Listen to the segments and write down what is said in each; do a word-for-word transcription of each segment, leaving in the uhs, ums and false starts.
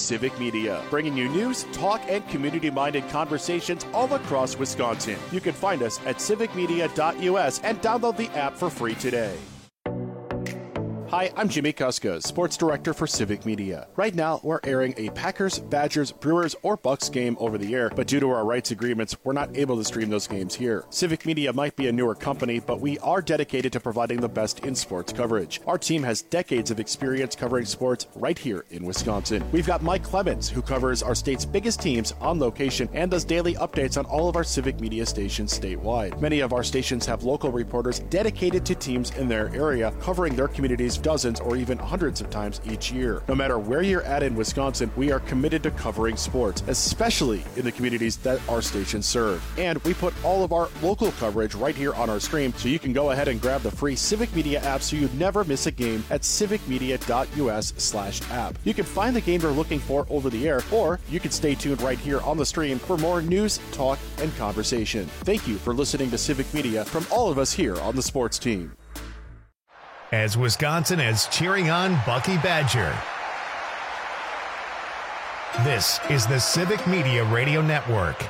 Civic Media, bringing you news, talk, and community-minded conversations all across Wisconsin. You can find us at civic media dot U S and download the app for free today. Hi, I'm Jimmy Kuska, Sports Director for Civic Media. Right now, we're airing a Packers, Badgers, Brewers, or Bucks game over the air, but due to our rights agreements, we're not able to stream those games here. Civic Media might be a newer company, but we are dedicated to providing the best in sports coverage. Our team has decades of experience covering sports right here in Wisconsin. We've got Mike Clemens, who covers our state's biggest teams on location and does daily updates on all of our Civic Media stations statewide. Many of our stations have local reporters dedicated to teams in their area, covering their communities dozens or even hundreds of times each year. No matter where you're at in Wisconsin, we are committed to covering sports, especially in the communities that our stations serve. And we put all of our local coverage right here on our stream, so you can go ahead and grab the free Civic Media app so you never miss a game at civic media dot U S slash app. You can find the game you're looking for over the air, or you can stay tuned right here on the stream for more news, talk, and conversation. Thank you for listening to Civic Media from all of us here on the sports team. As Wisconsin is cheering on Bucky Badger. This is the Civic Media Radio Network.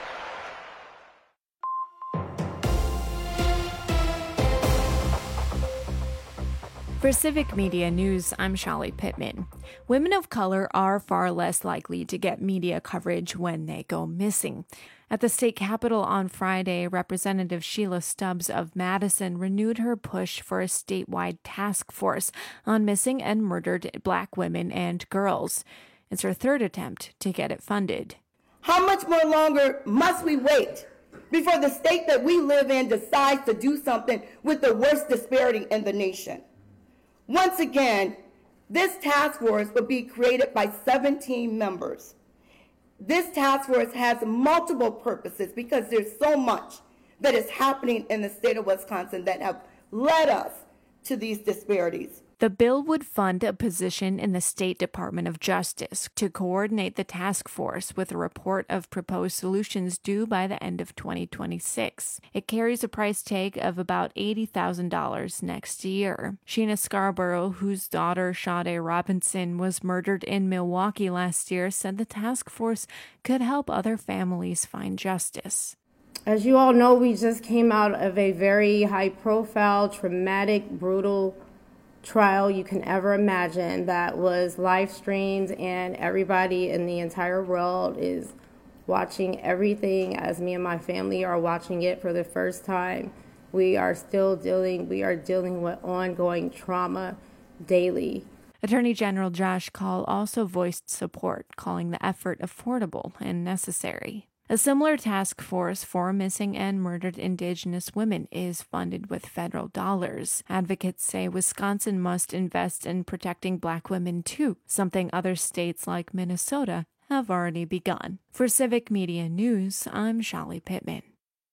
For Civic Media News, I'm Shali Pittman. Women of color are far less likely to get media coverage when they go missing. At the state capitol on Friday, Representative Sheila Stubbs of Madison renewed her push for a statewide task force on missing and murdered Black women and girls. It's her third attempt to get it funded. How much more longer must we wait before the state that we live in decides to do something with the worst disparity in the nation? Once again, this task force will be created by seventeen members. This task force has multiple purposes because there's so much that is happening in the state of Wisconsin that have led us to these disparities. The bill would fund a position in the State Department of Justice to coordinate the task force with a report of proposed solutions due by the end of twenty twenty-six. It carries a price tag of about eighty thousand dollars next year. Sheena Scarborough, whose daughter Sade Robinson was murdered in Milwaukee last year, said the task force could help other families find justice. As you all know, we just came out of a very high-profile, traumatic, brutal trial you can ever imagine that was live streamed, and everybody in the entire world is watching everything as me and my family are watching it for the first time. We are still dealing, we are dealing with ongoing trauma daily. Attorney General Josh Kaul also voiced support, calling the effort affordable and necessary. A similar task force for missing and murdered Indigenous women is funded with federal dollars. Advocates say Wisconsin must invest in protecting Black women too, something other states like Minnesota have already begun. For Civic Media News, I'm Shali Pittman.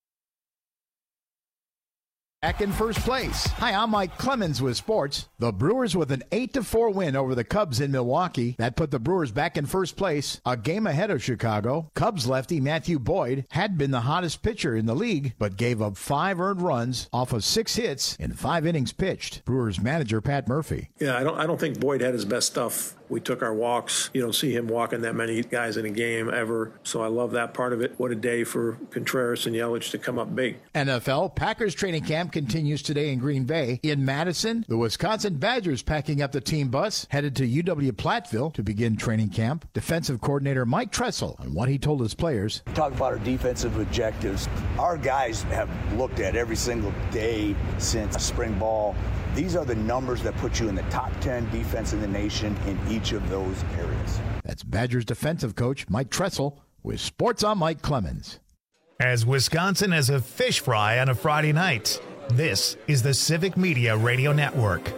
Back in first place. Hi, I'm Mike Clemens with sports. The Brewers with an eight to four win over the Cubs in Milwaukee. That put the Brewers back in first place, a game ahead of Chicago. Cubs lefty Matthew Boyd had been the hottest pitcher in the league, but gave up five earned runs off of six hits in five innings pitched. Brewers manager Pat Murphy. Yeah, I don't I don't think Boyd had his best stuff. We took our walks. You don't see him walking that many guys in a game ever. So I love that part of it. What a day for Contreras and Yelich to come up big. N F L Packers training camp continues today in Green Bay. In Madison, the Wisconsin Badgers packing up the team bus, headed to U W-Platteville to begin training camp. Defensive coordinator Mike Tressel on what he told his players. Talk about our defensive objectives. Our guys have looked at every single day since spring ball. These are the numbers that put you in the top ten defense in the nation in each of those areas. That's Badgers defensive coach Mike Tressel with Sports on Mike Clemens. As Wisconsin is a fish fry on a Friday night, this is the Civic Media Radio Network.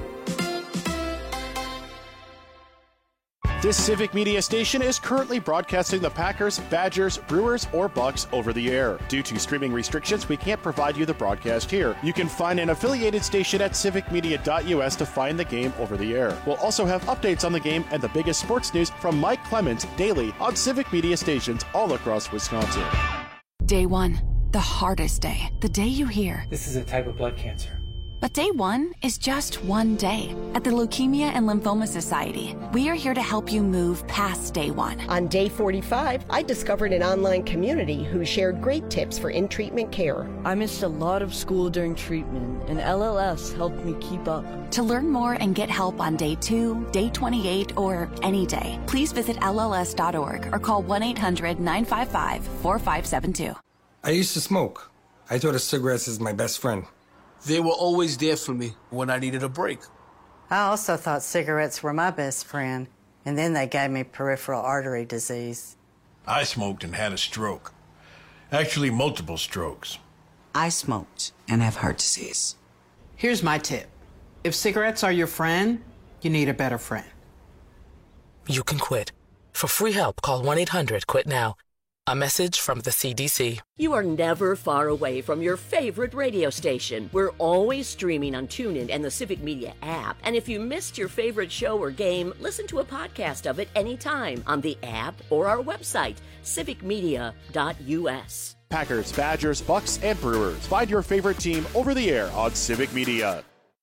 This Civic Media station is currently broadcasting the Packers, Badgers, Brewers, or Bucks over the air. Due to streaming restrictions, we can't provide you the broadcast here. You can find an affiliated station at civic media dot U S to find the game over the air. We'll also have updates on the game and the biggest sports news from Mike Clemens daily on Civic Media stations all across Wisconsin. Day one, the hardest day. The day you hear, this is a type of blood cancer. But day one is just one day. At the Leukemia and Lymphoma Society, we are here to help you move past day one. On day forty-five, I discovered an online community who shared great tips for in-treatment care. I missed a lot of school during treatment, and L L S helped me keep up. To learn more and get help on day two, day twenty-eight, or any day, please visit L L S dot org or call one eight hundred nine five five four five seven two. I used to smoke. I thought of cigarettes as my best friend. They were always there for me when I needed a break. I also thought cigarettes were my best friend, and then they gave me peripheral artery disease. I smoked and had a stroke. Actually, multiple strokes. I smoked and have heart disease. Here's my tip. If cigarettes are your friend, you need a better friend. You can quit. For free help, call one eight hundred quit now. A message from the C D C. You are never far away from your favorite radio station. We're always streaming on TuneIn and the Civic Media app. And if you missed your favorite show or game, listen to a podcast of it anytime on the app or our website, civic media dot U S. Packers, Badgers, Bucks, and Brewers. Find your favorite team over the air on Civic Media.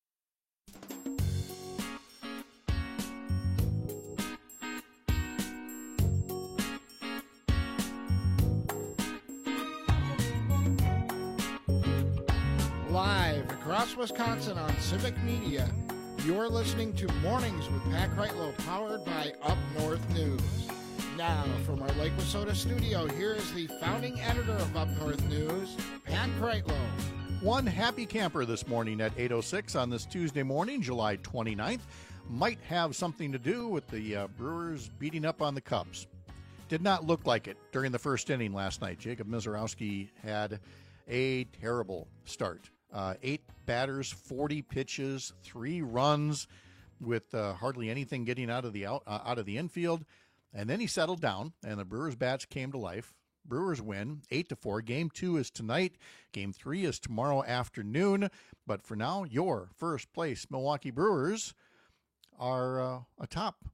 Live across Wisconsin on Civic Media, you're listening to Mornings with Pat Kreitlow, powered by Up North News. Now, from our Lake Wissota studio, here is the founding editor of Up North News, Pat Kreitlow. One happy camper this morning at eight oh six on this Tuesday morning, July twenty-ninth, might have something to do with the uh, Brewers beating up on the Cubs. Did not look like it during the first inning last night. Jacob Misiorowski had a terrible start. Uh, eight batters, forty pitches, three runs, with uh, hardly anything getting out of the out, uh, out of the infield, and then he settled down, and the Brewers' bats came to life. Brewers win eight to four. Game two is tonight. Game three is tomorrow afternoon. But for now, your first place Milwaukee Brewers are uh, atop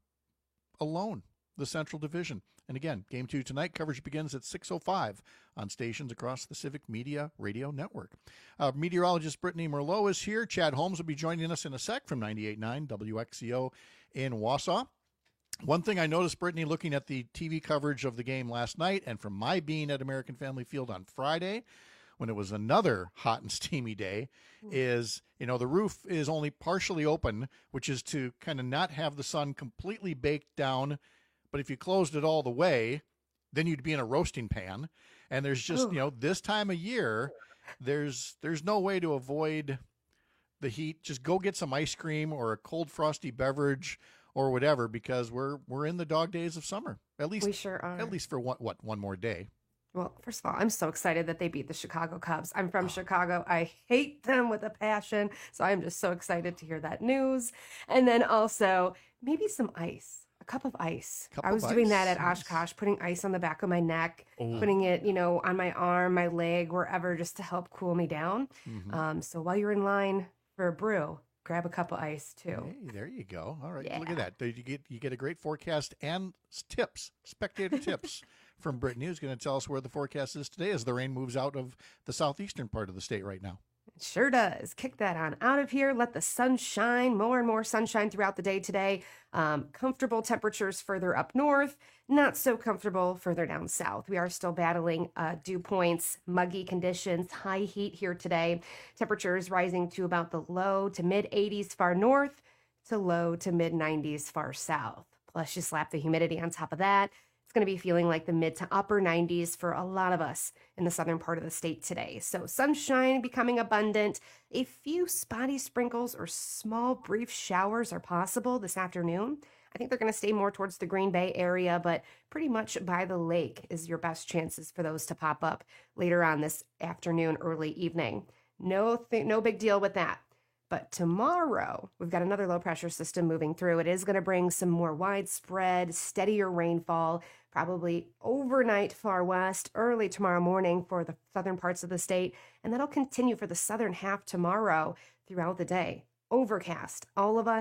alone the Central Division. And again, game two tonight. Coverage begins at six oh five on stations across the Civic Media Radio Network. Uh, meteorologist Brittany Merlot is here. Chad Holmes will be joining us in a sec from ninety-eight point nine W X C O in Wausau. One thing I noticed, Brittany, looking at the T V coverage of the game last night, and from my being at American Family Field on Friday, when it was another hot and steamy day, is, you know, the roof is only partially open, which is to kind of not have the sun completely baked down. But if you closed it all the way, then you'd be in a roasting pan. And there's just, Ooh. you know, this time of year, there's there's no way to avoid the heat. Just go get some ice cream or a cold frosty beverage or whatever, because we're we're in the dog days of summer. At least we sure are. At least for what what one more day. Well, first of all, I'm so excited that they beat the Chicago Cubs. I'm from oh. Chicago. I hate them with a passion. So I'm just so excited to hear that news. And then also maybe some ice. Cup of ice. Cup I was doing ice. that at Oshkosh, putting ice on the back of my neck, oh. putting it, you know, on my arm, my leg, wherever, just to help cool me down. Mm-hmm. Um, so while you're in line for a brew, grab a cup of ice too. Hey, there you go. All right, yeah. Look at that. You get you get a great forecast and tips, spectator tips from Brittany, who's going to tell us where the forecast is today as the rain moves out of the southeastern part of the state right now. It sure does. Kick that on out of here. Let the sun shine. More and more sunshine throughout the day today. Um, comfortable temperatures further up north. Not so comfortable further down south. We are still battling uh, dew points, muggy conditions, high heat here today. Temperatures rising to about the low to mid eighties far north to low to mid nineties far south. Plus, you slap the humidity on top of that. It's going to be feeling like the mid to upper nineties for a lot of us in the southern part of the state today. So sunshine becoming abundant. A few spotty sprinkles or small brief showers are possible this afternoon. I think they're going to stay more towards the Green Bay area, but pretty much by the lake is your best chances for those to pop up later on this afternoon, early evening. No, th- no big deal with that. But tomorrow, we've got another low pressure system moving through. It is going to bring some more widespread, steadier rainfall, probably overnight far west, early tomorrow morning for the southern parts of the state. And that'll continue for the southern half tomorrow throughout the day. Overcast, all of us,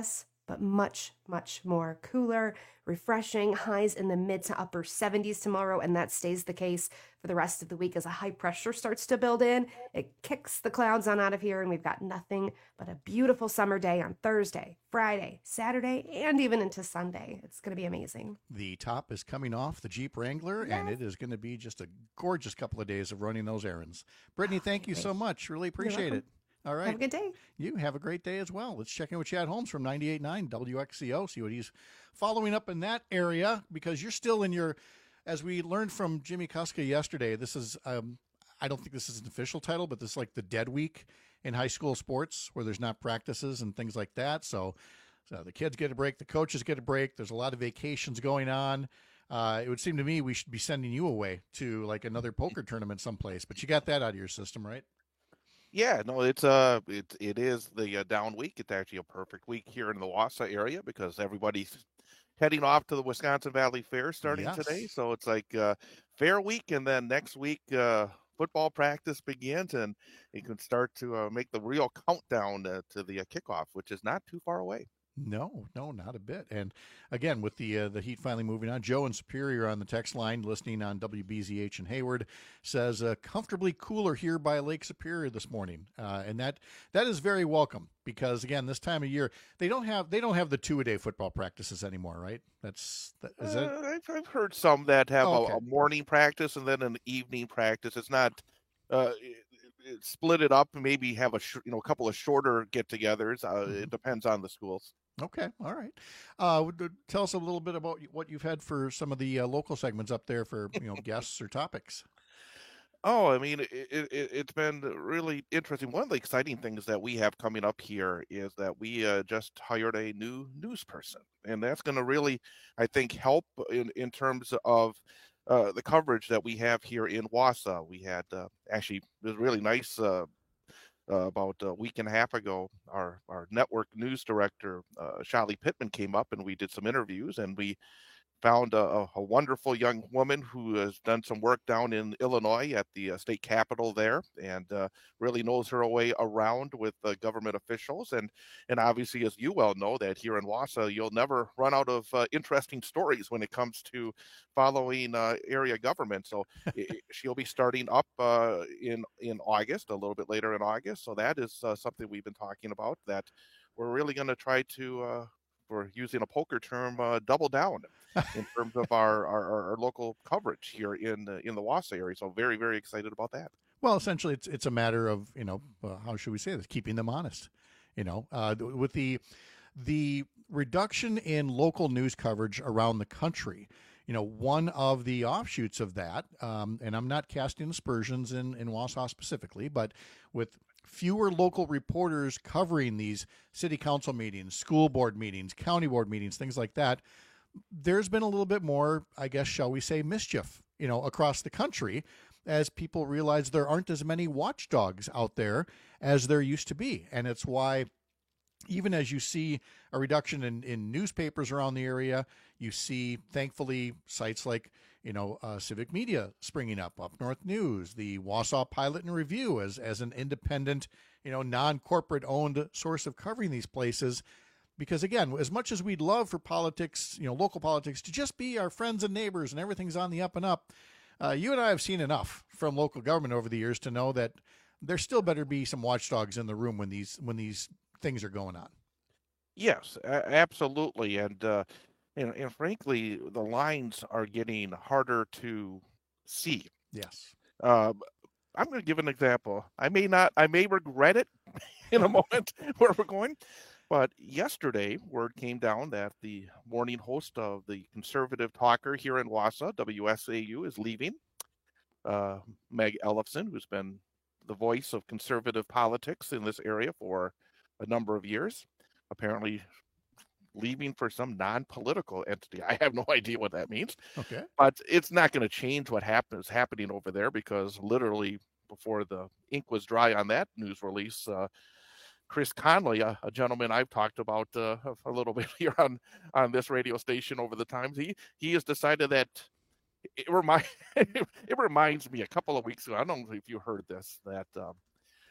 but much, much more cooler, refreshing. Highs in the mid to upper seventies tomorrow, and that stays the case for the rest of the week as a high pressure starts to build in. It kicks the clouds on out of here, and we've got nothing but a beautiful summer day on Thursday, Friday, Saturday, and even into Sunday. It's going to be amazing. The top is coming off the Jeep Wrangler, yes. and it is going to be just a gorgeous couple of days of running those errands. Brittany, thank you so much. Really appreciate it. All right. Have a good day. You have a great day as well. Let's check in with Chad Holmes from ninety-eight point nine W X C O, see what he's following up in that area, because you're still in your, as we learned from Jimmy Kuska yesterday, this is, um, I don't think this is an official title, but this is like the dead week in high school sports where there's not practices and things like that. So, so the kids get a break, the coaches get a break. There's a lot of vacations going on. Uh, it would seem to me we should be sending you away to like another poker tournament someplace, but you got that out of your system, right? Yeah, no, it's uh, it it is the uh, down week. It's actually a perfect week here in the Wausau area because everybody's heading off to the Wisconsin Valley Fair starting Yes. today. So it's like uh, fair week, and then next week uh, football practice begins, and you can start to uh, make the real countdown uh, to the uh, kickoff, which is not too far away. No, no, not a bit. And again, with the uh, the heat finally moving on, Joe in Superior on the text line, listening on W B Z H in Hayward, says uh, comfortably cooler here by Lake Superior this morning, uh, and that that is very welcome because again, this time of year they don't have they don't have the two a day football practices anymore, right? That's that, is that. Uh, I've, I've heard some that have Oh, a, okay. a morning practice and then an evening practice. It's not. Uh, split it up and maybe have a sh- you know a couple of shorter get-togethers. Uh, Mm-hmm. It depends on the schools. Okay, all right. Uh, would- uh, tell us a little bit about what you've had for some of the uh, local segments up there for you know guests or topics. Oh, I mean, it, it, it- it's been really interesting. One of the exciting things that we have coming up here is that we uh, just hired a new news person, and that's going to really, I think, help in, in terms of uh, the coverage that we have here in Wausau. We had uh, actually, it was really nice. Uh, uh, about a week and a half ago, our, our network news director, uh, Shali Pittman, came up and we did some interviews, and we found a, a wonderful young woman who has done some work down in Illinois at the uh, state capitol there, and uh, really knows her way around with uh, government officials. And and obviously, as you well know, that here in Wausau, you'll never run out of uh, interesting stories when it comes to following uh, area government. So it, she'll be starting up uh, in in August, a little bit later in August. So that is uh, something we've been talking about, that we're really going to try to. Uh, for using a poker term, uh, double down in terms of our, our, our local coverage here in the, in the Wausau area. So very, very excited about that. Well, essentially, it's it's a matter of you know uh, how should we say this? Keeping them honest. You know, uh, with the the reduction in local news coverage around the country. You know, one of the offshoots of that, um, and I'm not casting aspersions in in Wausau specifically, but with fewer local reporters covering these city council meetings, school board meetings, county board meetings, things like that, there's been a little bit more, I guess, shall we say, mischief, you know, across the country as people realize there aren't as many watchdogs out there as there used to be. And it's why even as you see a reduction in, in newspapers around the area, you see, thankfully, sites like, you know, uh, Civic Media springing up, Up North News, the Wausau Pilot and Review as, as an independent, you know, non-corporate owned source of covering these places. Because again, as much as we'd love for politics, you know, local politics to just be our friends and neighbors and everything's on the up and up, uh, you and I have seen enough from local government over the years to know that there still better be some watchdogs in the room when these when these things are going on. Yes, a- absolutely. And, uh, and, and frankly, the lines are getting harder to see. Yes. Um, I'm going to give an example. I may not, I may regret it in a moment where we're going. But yesterday, word came down that the morning host of the conservative talker here in Wausau, W S A U, is leaving. Uh, Meg Ellefson, who's been the voice of conservative politics in this area for a number of years, apparently leaving for some non-political entity. I have no idea what that means. Okay. But it's not going to change what happens happening over there, because literally before the ink was dry on that news release, uh, Chris Conley, a, a gentleman I've talked about uh, a little bit here on, on this radio station over the times, he he has decided that it, remind, it reminds me a couple of weeks ago, I don't know if you heard this, that um,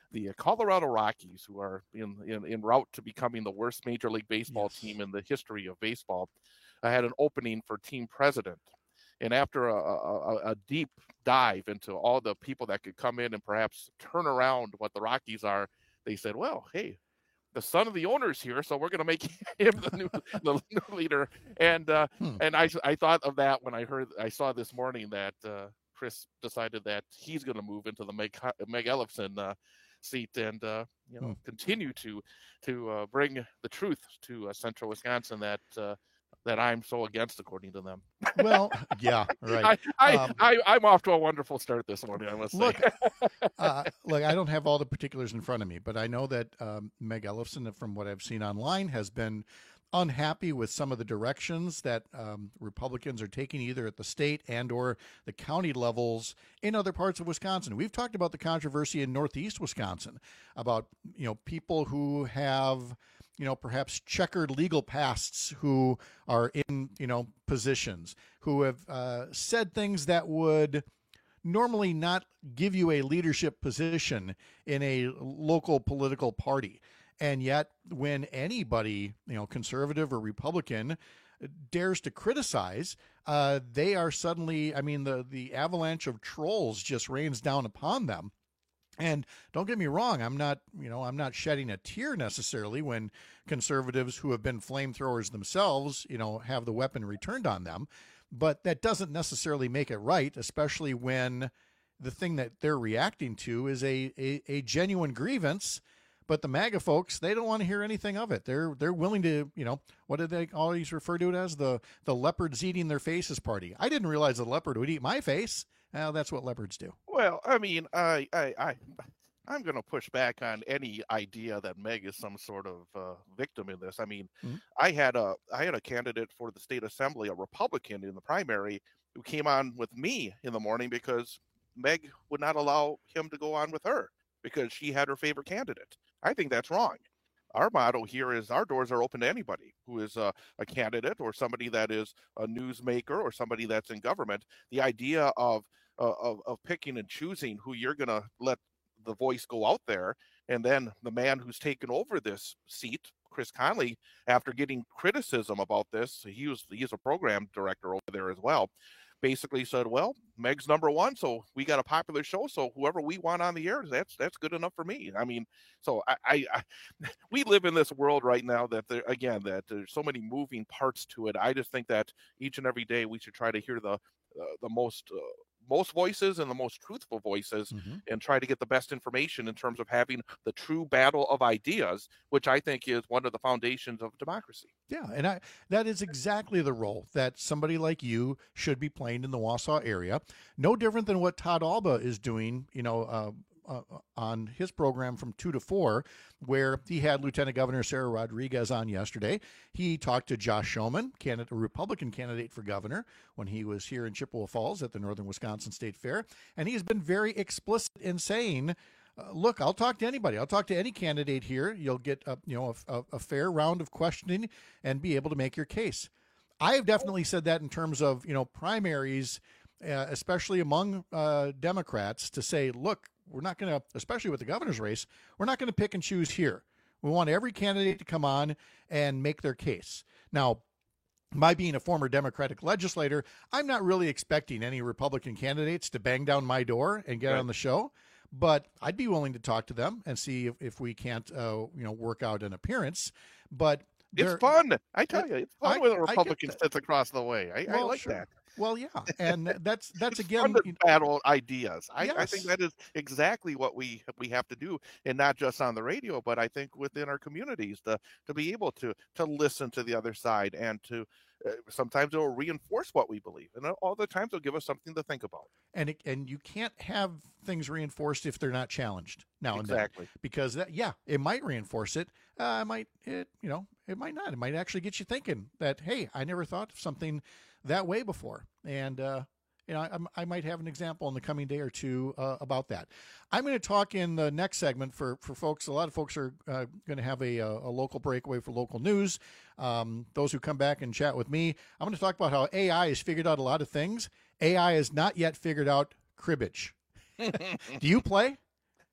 the Colorado Rockies, who are in, in, in route to becoming the worst Major League Baseball yes. team in the history of baseball, I had an opening for team president. And after a, a, a deep dive into all the people that could come in and perhaps turn around what the Rockies are, they said, well, hey, the son of the owner's here, so we're going to make him the new, the new leader. And uh, hmm. and I, I thought of that when I heard, I saw this morning that uh, Chris decided that he's going to move into the Meg, Meg Ellefson uh, seat and uh, you know hmm. continue to to uh, bring the truth to uh, Central Wisconsin that uh, that I'm so against, according to them. Well, yeah, right. I, I, um, I, I'm off to a wonderful start this morning, I must look, say. uh, look, I don't have all the particulars in front of me, but I know that um, Meg Ellefson, from what I've seen online, has been unhappy with some of the directions that um, Republicans are taking either at the state and or the county levels in other parts of Wisconsin. We've talked about the controversy in Northeast Wisconsin about, you know, people who have, you know, perhaps checkered legal pasts who are in, you know, positions, who have uh, said things that would normally not give you a leadership position in a local political party. And yet when anybody, you know, conservative or Republican dares to criticize, uh, they are suddenly, I mean, the, the avalanche of trolls just rains down upon them. And don't get me wrong, I'm not, you know, I'm not shedding a tear necessarily when conservatives who have been flamethrowers themselves, you know, have the weapon returned on them. But that doesn't necessarily make it right, especially when the thing that they're reacting to is a, a, a genuine grievance. But the MAGA folks, they don't want to hear anything of it. They're they're willing to, you know, what did they always refer to it as? The the leopards eating their faces party. I didn't realize the leopard would eat my face. Well, that's what leopards do. Well, I mean, I, I, I, I'm going to push back on any idea that Meg is some sort of uh, victim in this. I mean, mm-hmm. I had a, I had a candidate for the state assembly, a Republican in the primary, who came on with me in the morning because Meg would not allow him to go on with her because she had her favorite candidate. I think that's wrong. Our motto here is our doors are open to anybody who is a, a candidate or somebody that is a newsmaker or somebody that's in government. The idea of uh, of, of picking and choosing who you're going to let the voice go out there, and then the man who's taken over this seat, Chris Conley, after getting criticism about this, he was he's a program director over there as well, basically said, well, Meg's number one, so we got a popular show, so whoever we want on the air, that's that's good enough for me. I mean, so I, I, I we live in this world right now that there, again, that there's so many moving parts to it. I just think that each and every day we should try to hear the uh, the most uh, most voices and the most truthful voices, mm-hmm. and try to get the best information in terms of having the true battle of ideas, which I think is one of the foundations of democracy. Yeah, and I that is exactly the role that somebody like you should be playing in the Wausau area. No different than what Todd Alba is doing, you know, uh, uh, on his program from two to four, where he had Lieutenant Governor Sarah Rodriguez on yesterday. He talked to Josh Schoeman, candidate, a Republican candidate for governor, when he was here in Chippewa Falls at the Northern Wisconsin State Fair. And he's been very explicit in saying, uh, look, I'll talk to anybody. I'll talk to any candidate here. You'll get a, you know, a, a fair round of questioning and be able to make your case. I have definitely said that in terms of, you know, primaries, uh, especially among uh, Democrats, to say, look, we're not going to, especially with the governor's race, we're not going to pick and choose here. We want every candidate to come on and make their case. Now, my being a former Democratic legislator, I'm not really expecting any Republican candidates to bang down my door and get right on the show, but I'd be willing to talk to them and see if, if we can't, uh, you know, work out an appearance. But it's fun. I tell you, it's fun I, when a Republican sits across the way. I, well, I like sure. that. Well, yeah, and that's that's it's again fun to battle ideas. I, yes. I think that is exactly what we we have to do, and not just on the radio, but I think within our communities to to be able to to listen to the other side and to uh, sometimes it will reinforce what we believe, and all the times it'll give us something to think about. And it, and you can't have things reinforced if they're not challenged now and exactly. then, because that, yeah, it might reinforce it. Uh, it might it you know it might not. It might actually get you thinking that, hey, I never thought of something that way before. And, uh, you know, I, I might have an example in the coming day or two uh, about that. I'm going to talk in the next segment for, for folks. A lot of folks are uh, going to have a, a local breakaway for local news. Um, those who come back and chat with me, I'm going to talk about how A I has figured out a lot of things. A I has not yet figured out cribbage. Do you play?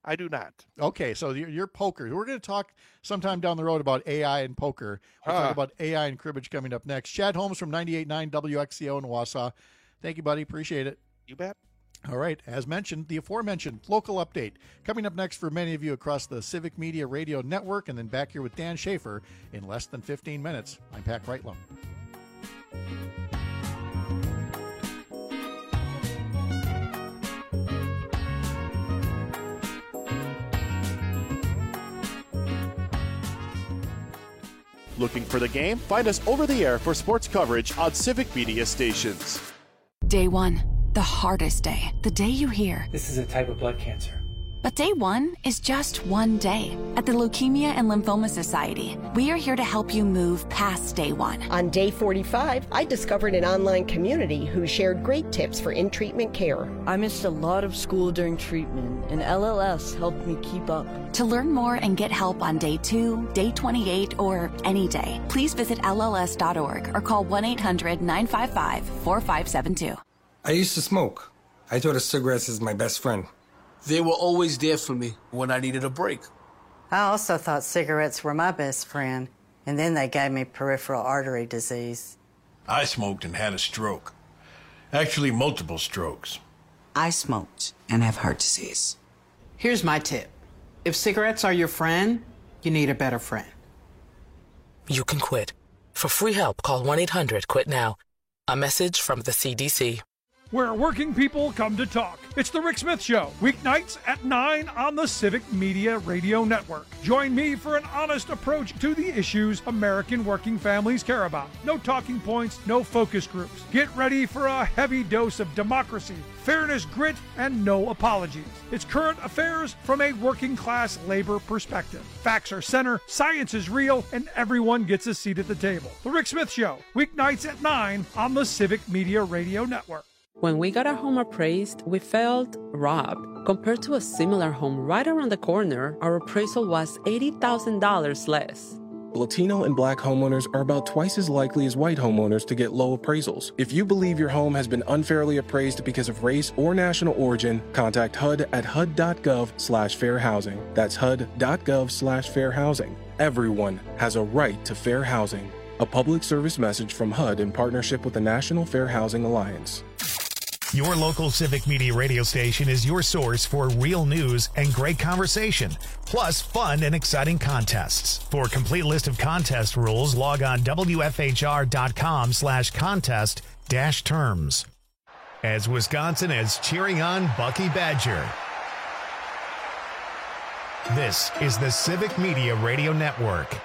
I do not. Okay, so you're, you're poker. We're going to talk sometime down the road about A I and poker. We'll Ah. talk about A I and cribbage coming up next. Chad Holmes from ninety-eight point nine W X C O in Wausau. Thank you, buddy. Appreciate it. You bet. All right, as mentioned, the aforementioned local update coming up next for many of you across the Civic Media Radio Network, and then back here with Dan Schaefer in less than fifteen minutes. I'm Pat Kreitlow. Looking for the game? Find us over the air for sports coverage on Civic Media stations. Day one, the hardest day. The day you hear. This is a type of blood cancer. But day one is just one day. At the Leukemia and Lymphoma Society, we are here to help you move past day one. On day forty-five, I discovered an online community who shared great tips for in-treatment care. I missed a lot of school during treatment, and L L S helped me keep up. To learn more and get help on day two, day twenty-eight, or any day, please visit L L S dot org or call one eight hundred nine five five four five seven two. I used to smoke. I thought of cigarettes as my best friend. They were always there for me when I needed a break. I also thought cigarettes were my best friend, and then they gave me peripheral artery disease. I smoked and had a stroke. Actually, multiple strokes. I smoked and have heart disease. Here's my tip. If cigarettes are your friend, you need a better friend. You can quit. For free help, call one eight hundred quit now. A message from the C D C. Where working people come to talk. It's the Rick Smith Show, weeknights at nine on the Civic Media Radio Network. Join me for an honest approach to the issues American working families care about. No talking points, no focus groups. Get ready for a heavy dose of democracy, fairness, grit, and no apologies. It's current affairs from a working class labor perspective. Facts are center, science is real, and everyone gets a seat at the table. The Rick Smith Show, weeknights at nine on the Civic Media Radio Network. When we got our home appraised, we felt robbed. Compared to a similar home right around the corner, our appraisal was eighty thousand dollars less. Latino and Black homeowners are about twice as likely as white homeowners to get low appraisals. If you believe your home has been unfairly appraised because of race or national origin, contact H U D at H U D dot gov slash fair housing. That's H U D dot gov slash fair housing. Everyone has a right to fair housing. A public service message from H U D in partnership with the National Fair Housing Alliance. Your local Civic Media radio station is your source for real news and great conversation, plus fun and exciting contests. For a complete list of contest rules, log on W F H R dot com slash contest dash terms. As Wisconsin is cheering on Bucky Badger. This is the Civic Media Radio Network.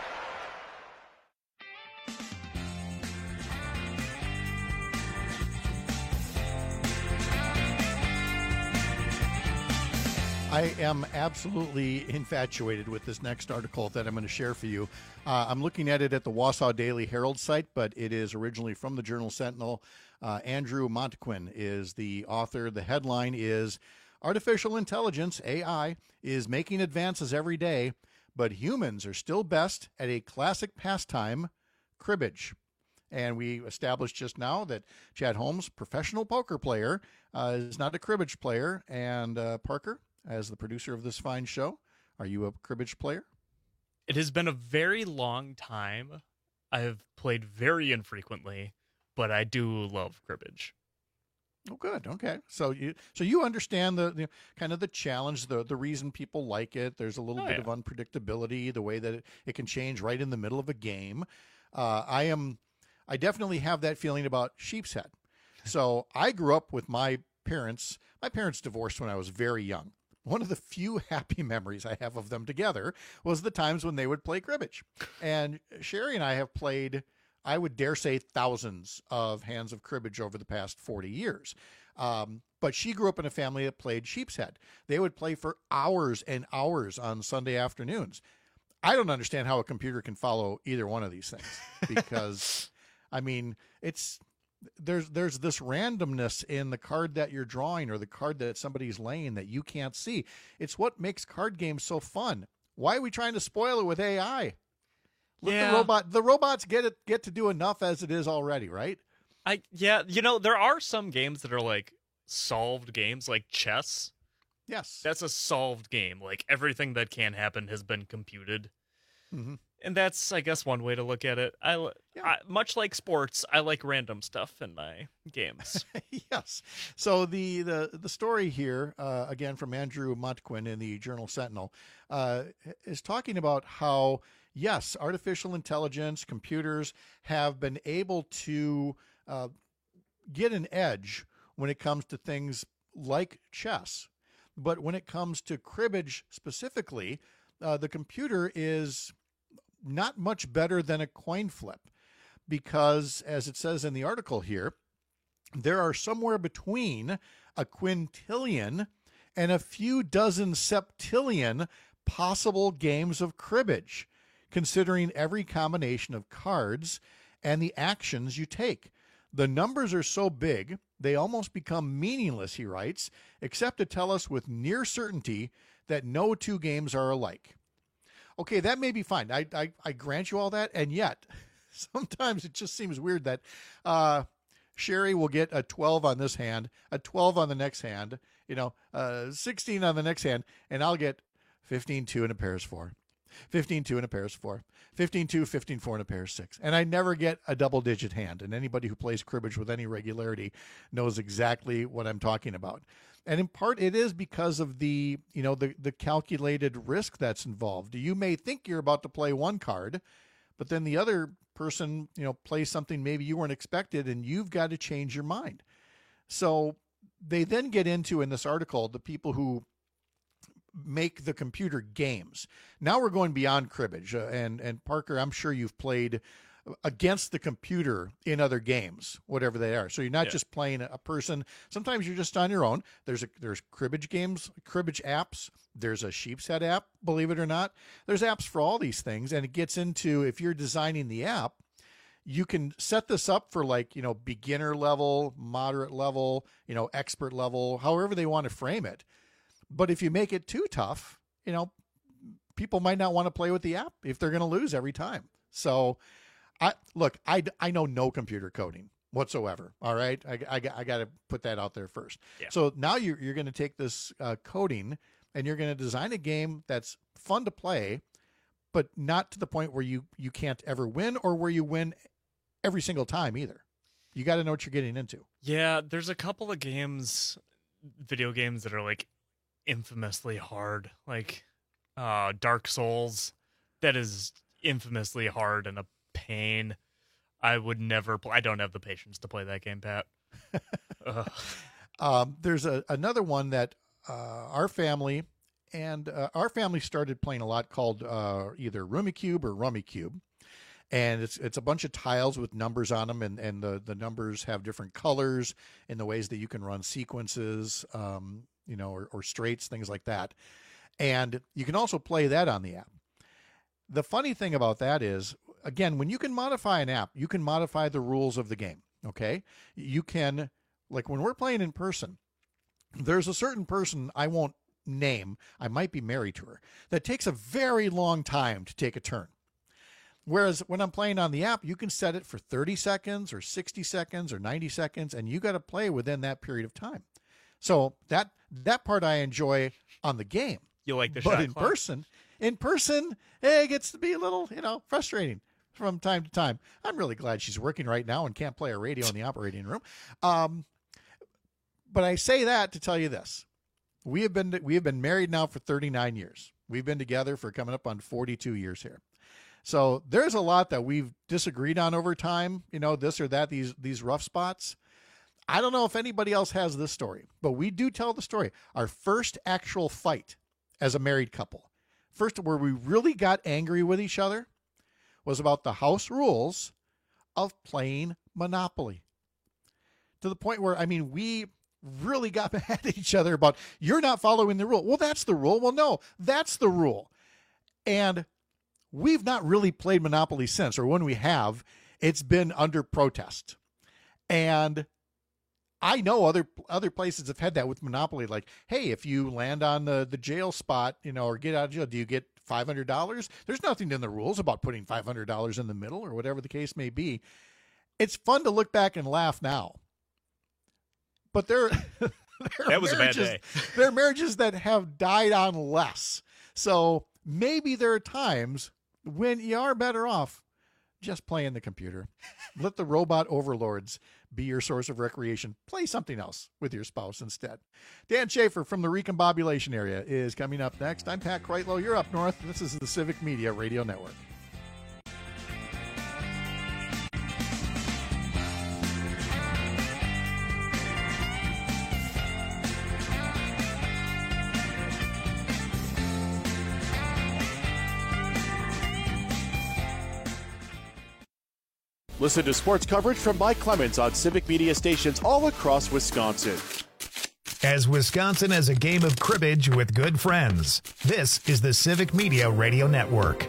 I am absolutely infatuated with this next article that I'm going to share for you. Uh, I'm looking at it at the Wausau Daily Herald site, but it is originally from the Journal Sentinel. Uh, Andrew Montequin is the author. The headline is, Artificial Intelligence, A I, is making advances every day, but humans are still best at a classic pastime, cribbage. And we established just now that Chad Holmes, professional poker player, uh, is not a cribbage player. And uh, Parker, as the producer of this fine show, are you a cribbage player? It has been a very long time. I have played very infrequently, but I do love cribbage. Oh, good. Okay, so you so you understand the, the kind of the challenge, the the reason people like it. There's a little Oh, bit yeah. of unpredictability, the way that it, it can change right in the middle of a game. Uh, I am, I definitely have that feeling about Sheep's Head. So I grew up with my parents. My parents divorced when I was very young. One of the few happy memories I have of them together was the times when they would play cribbage. And Sherry and I have played, I would dare say, thousands of hands of cribbage over the past forty years. Um, but she grew up in a family that played Sheep's Head. They would play for hours and hours on Sunday afternoons. I don't understand how a computer can follow either one of these things because, I mean, it's there's there's this randomness in the card that you're drawing or the card that somebody's laying that you can't see. It's what makes card games so fun. Why are we trying to spoil it with A I? Let Yeah. the robot the robots get it get to do enough as it is already, right? I yeah, you know, there are some games that are like solved games like chess Yes. That's a solved game. Like, everything that can happen has been computed. Mm-hmm. And that's, I guess, one way to look at it. I, yeah. I much like sports, I like random stuff in my games. Yes. So the the the story here, uh, again from Andrew Montquin in the Journal Sentinel, uh, is talking about how yes, artificial intelligence, computers have been able to uh, get an edge when it comes to things like chess, but when it comes to cribbage specifically, uh, the computer is not much better than a coin flip, because as it says in the article here, there are somewhere between a quintillion and a few dozen septillion possible games of cribbage, considering every combination of cards and the actions you take. The numbers are so big, they almost become meaningless, he writes, except to tell us with near certainty that no two games are alike. Okay, that may be fine. I, I, I grant you all that. And yet, sometimes it just seems weird that uh, Sherry will get a twelve on this hand, a twelve on the next hand, you know, uh, sixteen on the next hand, and I'll get fifteen two and a pair is four, fifteen two and a pair is four, fifteen two, fifteen four and a pair is six. And I never get a double-digit hand. And anybody who plays cribbage with any regularity knows exactly what I'm talking about. And in part, it is because of the, you know, the, the calculated risk that's involved. You may think you're about to play one card, but then the other person, you know, plays something maybe you weren't expected, and you've got to change your mind. So they then get into, in this article, the people who make the computer games. Now we're going beyond cribbage. Uh, and, and Parker, I'm sure you've played against the computer in other games, whatever they are. So you're not yeah. just playing a person. Sometimes you're just on your own. There's a, there's cribbage games, cribbage apps. There's a sheep's head app, believe it or not. There's apps for all these things. And it gets into, if you're designing the app, you can set this up for, like, you know, beginner level, moderate level, you know, expert level, however they want to frame it. But if you make it too tough, you know, people might not want to play with the app if they're going to lose every time. So I look, I, I know no computer coding whatsoever. All right. I, I, I got to put that out there first. Yeah. So now you're, you're going to take this uh, coding and you're going to design a game that's fun to play, but not to the point where you, you can't ever win, or where you win every single time either. You got to know what you're getting into. Yeah. There's a couple of games, video games that are like infamously hard, like uh, Dark Souls. That is infamously hard and a pain. I would never play. I don't have the patience to play that game, Pat. um, there's a, another one that uh, our family and uh, our family started playing a lot, called uh, either Rummikub or Rummikub. And it's it's a bunch of tiles with numbers on them, and, and the, the numbers have different colors in the ways that you can run sequences, um, you know, or, or straights, things like that. And you can also play that on the app. The funny thing about that is, again, when you can modify an app, you can modify the rules of the game, okay? You can, like when we're playing in person, there's a certain person I won't name, I might be married to her, that takes a very long time to take a turn. Whereas when I'm playing on the app, you can set it for thirty seconds or sixty seconds or ninety seconds, and you got to play within that period of time. So that that part I enjoy on the game. You like the but shot in clock? person, in person, it gets to be a little, you know, frustrating from time to time. I'm really glad she's working right now and can't play a radio in the operating room. Um, but I say that to tell you this: we have been we have been married now for thirty-nine years. We've been together for coming up on forty-two years here. So there's a lot that we've disagreed on over time. You know, this or that, these these rough spots. I don't know if anybody else has this story, but we do tell the story. Our first actual fight as a married couple, first where we really got angry with each other, was about the house rules of playing Monopoly. To the point where, I mean, we really got mad at each other about, you're not following the rule. Well, that's the rule. Well, no, that's the rule. And we've not really played Monopoly since, or when we have, it's been under protest. And I know other other places have had that with Monopoly. Like, hey, if you land on the, the jail spot, you know, or get out of jail, do you get five hundred dollars? There's nothing in the rules about putting five hundred dollars in the middle, or whatever the case may be. It's fun to look back and laugh now. But there, That was a bad day. There are marriages that have died on less. So maybe there are times when you are better off just playing the computer. Let the robot overlords be your source of recreation. Play something else with your spouse instead. Dan Schaefer from the Recombobulation area is coming up next. I'm Pat Kreitlow. You're up north. This is the Civic Media Radio Network. Listen to sports coverage from Mike Clemens on Civic Media stations all across Wisconsin. As Wisconsin has a game of cribbage with good friends, this is the Civic Media Radio Network.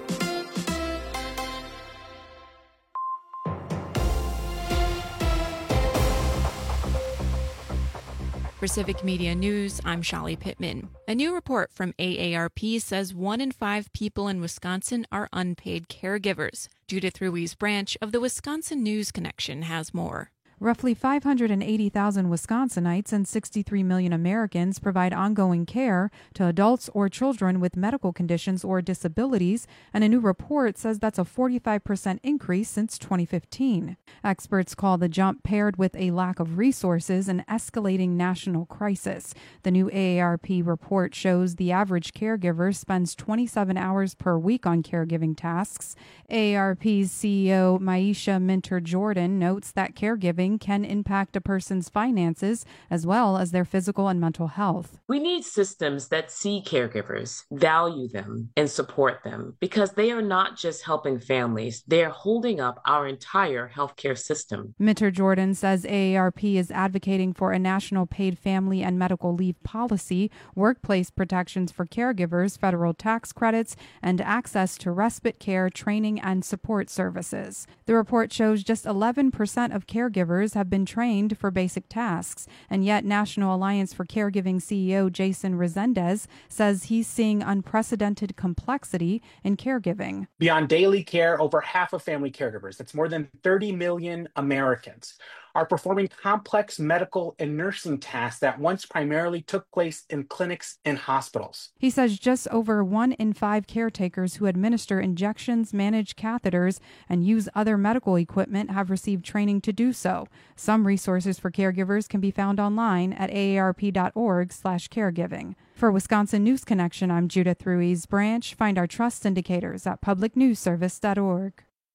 For Civic Media News, I'm Shali Pittman. A new report from A A R P says one in five people in Wisconsin are unpaid caregivers. Judith Ruiz Branch of the Wisconsin News Connection has more. Roughly five hundred eighty thousand Wisconsinites and sixty-three million Americans provide ongoing care to adults or children with medical conditions or disabilities, and a new report says that's a forty-five percent increase since twenty fifteen. Experts call the jump, paired with a lack of resources, an escalating national crisis. The new A A R P report shows the average caregiver spends twenty-seven hours per week on caregiving tasks. A A R P's C E O Maisha Minter-Jordan notes that caregiving can impact a person's finances as well as their physical and mental health. We need systems that see caregivers, value them, and support them, because they are not just helping families, they are holding up our entire healthcare system. Minter-Jordan says A A R P is advocating for a national paid family and medical leave policy, workplace protections for caregivers, federal tax credits, and access to respite care, training, and support services. The report shows just eleven percent of caregivers have been trained for basic tasks, and yet National Alliance for Caregiving C E O Jason Resendez says he's seeing unprecedented complexity in caregiving. Beyond daily care, over half of family caregivers, that's more than thirty million Americans, are performing complex medical and nursing tasks that once primarily took place in clinics and hospitals. He says just over one in five caretakers who administer injections, manage catheters, and use other medical equipment have received training to do so. Some resources for caregivers can be found online at A A R P dot org slash caregiving. For Wisconsin News Connection, I'm Judith Ruiz Branch. Find our trust indicators at public news service dot org.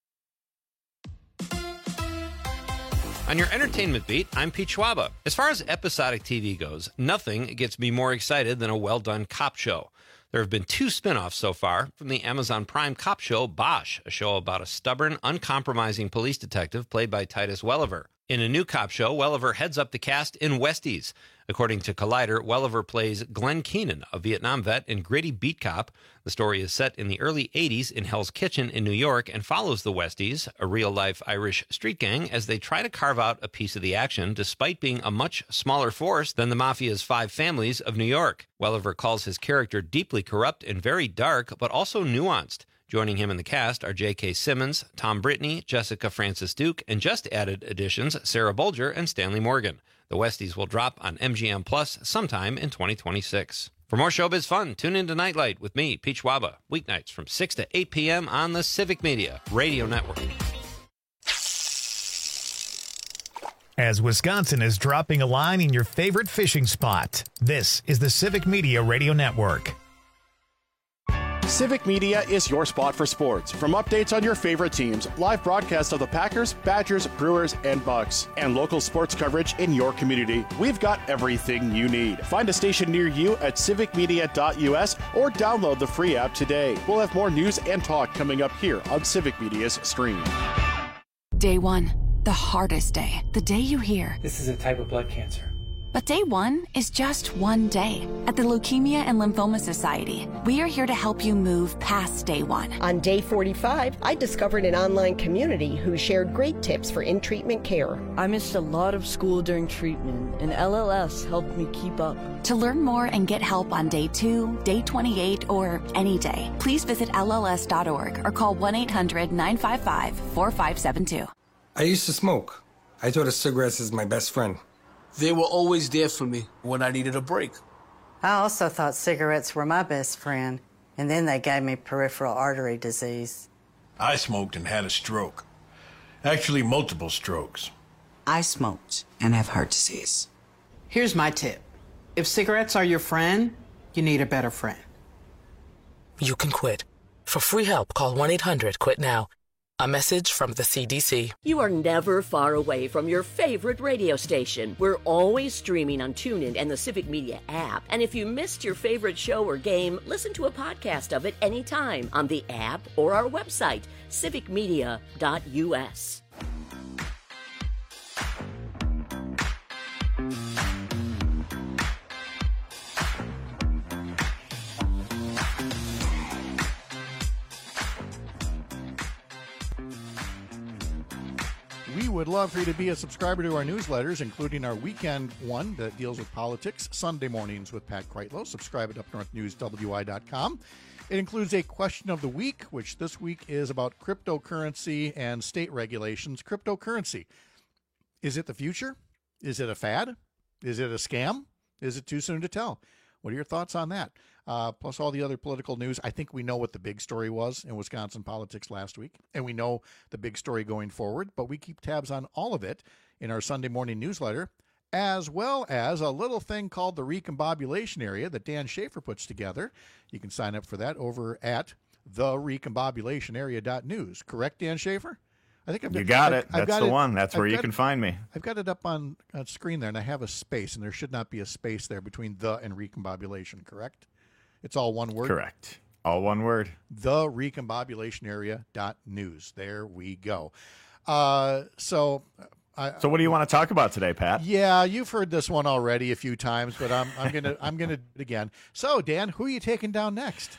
On your entertainment beat, I'm Pete Schwaba. As far as episodic T V goes, nothing gets me more excited than a well-done cop show. There have been two spin-offs so far from the Amazon Prime cop show Bosch, a show about a stubborn, uncompromising police detective played by Titus Welliver. In a new cop show, Welliver heads up the cast in Westies. According to Collider, Welliver plays Glenn Keenan, a Vietnam vet and gritty beat cop. The story is set in the early eighties in Hell's Kitchen in New York and follows the Westies, a real-life Irish street gang, as they try to carve out a piece of the action despite being a much smaller force than the Mafia's five families of New York. Welliver calls his character deeply corrupt and very dark, but also nuanced. Joining him in the cast are J K. Simmons, Tom Brittney, Jessica Francis Duke, and just added additions Sarah Bolger and Stanley Morgan. The Westies will drop on M G M Plus sometime in twenty twenty-six. For more showbiz fun, tune in to Nightlight with me, Pete Schwaba, weeknights from six to eight p.m. on the Civic Media Radio Network. As Wisconsin is dropping a line in your favorite fishing spot, this is the Civic Media Radio Network. Civic Media is your spot for sports. From updates on your favorite teams, live broadcasts of the Packers, Badgers, Brewers, and Bucks, and local sports coverage in your community, we've got everything you need. Find a station near you at civic media dot u s or download the free app today. We'll have more news and talk coming up here on Civic Media's stream. Day one, the hardest day. The day you hear, "This is a type of blood cancer." But day one is just one day. At the Leukemia and Lymphoma Society, we are here to help you move past day one. On day forty-five, I discovered an online community who shared great tips for in-treatment care. I missed a lot of school during treatment, and L L S helped me keep up. To learn more and get help on day two, day twenty-eight, or any day, please visit L L S dot org or call one eight hundred nine five five four five seven two. I used to smoke. I thought of cigarettes as my best friend. They were always there for me when I needed a break. I also thought cigarettes were my best friend, and then they gave me peripheral artery disease. I smoked and had a stroke. Actually, multiple strokes. I smoked and have heart disease. Here's my tip. If cigarettes are your friend, you need a better friend. You can quit. For free help, call one eight hundred quit now. A message from the C D C. You are never far away from your favorite radio station. We're always streaming on TuneIn and the Civic Media app. And if you missed your favorite show or game, listen to a podcast of it anytime on the app or our website, civic media dot u s. We would love for you to be a subscriber to our newsletters, including our weekend one that deals with politics, Sunday mornings with Pat Kreitlow. Subscribe at up north news w i dot com. It includes a question of the week, which this week is about cryptocurrency and state regulations. Cryptocurrency, is it the future? Is it a fad? Is it a scam? Is it too soon to tell? What are your thoughts on that? Uh, plus all the other political news. I think we know what the big story was in Wisconsin politics last week, and we know the big story going forward, but we keep tabs on all of it in our Sunday morning newsletter, as well as a little thing called the Recombobulation Area that Dan Schaefer puts together. You can sign up for that over at the recombobulation area dot news. Correct, Dan Schaefer? I think I've You got I've, it. I've That's got the it. one. That's I've where you got can it, find me. I've got it up on, on screen there, and I have a space, and there should not be a space there between the and recombobulation, correct? It's all one word? Correct. All one word. the recombobulation area dot news. There we go. Uh, so... I, So what do you want to talk about today, Pat? Yeah, you've heard this one already a few times, but I'm I'm gonna I'm gonna do it again. So, Dan, who are you taking down next?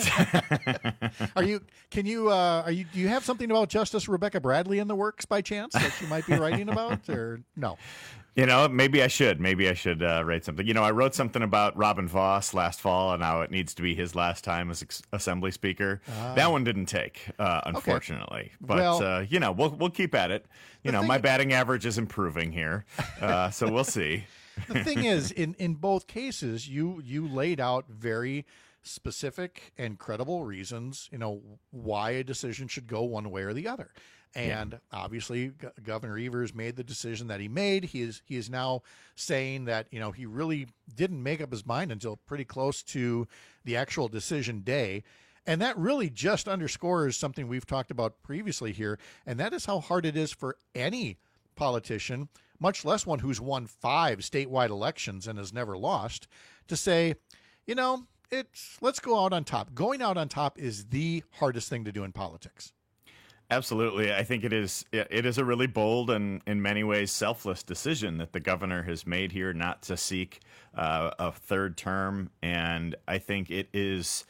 are you can you uh, are you do you have something about Justice Rebecca Bradley in the works by chance that you might be writing about, or no? You know, maybe I should. Maybe I should uh, write something. You know, I wrote something about Robin Voss last fall and how it needs to be his last time as ex- Assembly Speaker. Ah. That one didn't take, uh, unfortunately. Okay. But, well, uh, you know, we'll we'll keep at it. You know, my batting average is improving here, uh, so we'll see. The thing is, in, in both cases, you you laid out very specific and credible reasons, you know, why a decision should go one way or the other. And yeah. obviously, G- Governor Evers made the decision that he made. He is he is now saying that, you know, he really didn't make up his mind until pretty close to the actual decision day. And that really just underscores something we've talked about previously here, and that is how hard it is for any politician, much less one who's won five statewide elections and has never lost, to say, you know, it's let's go out on top. Going out on top is the hardest thing to do in politics. Absolutely. I think it is it is a really bold and in many ways selfless decision that the governor has made here not to seek uh, a third term. And I think it is,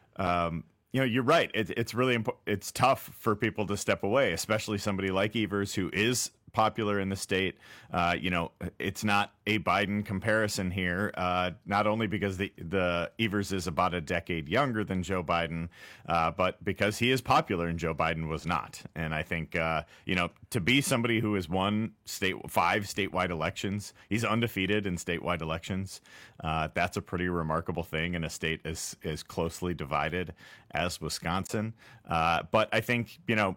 um, you know, you're right. It, it's really impo- it's tough for people to step away, especially somebody like Evers, who is popular in the state. Uh, you know, it's not a Biden comparison here, uh, not only because the, the Evers is about a decade younger than Joe Biden, uh, but because he is popular and Joe Biden was not. And I think, uh, you know, to be somebody who has won state five statewide elections, he's undefeated in statewide elections. Uh, that's a pretty remarkable thing in a state as, as closely divided as Wisconsin. Uh, but I think, you know,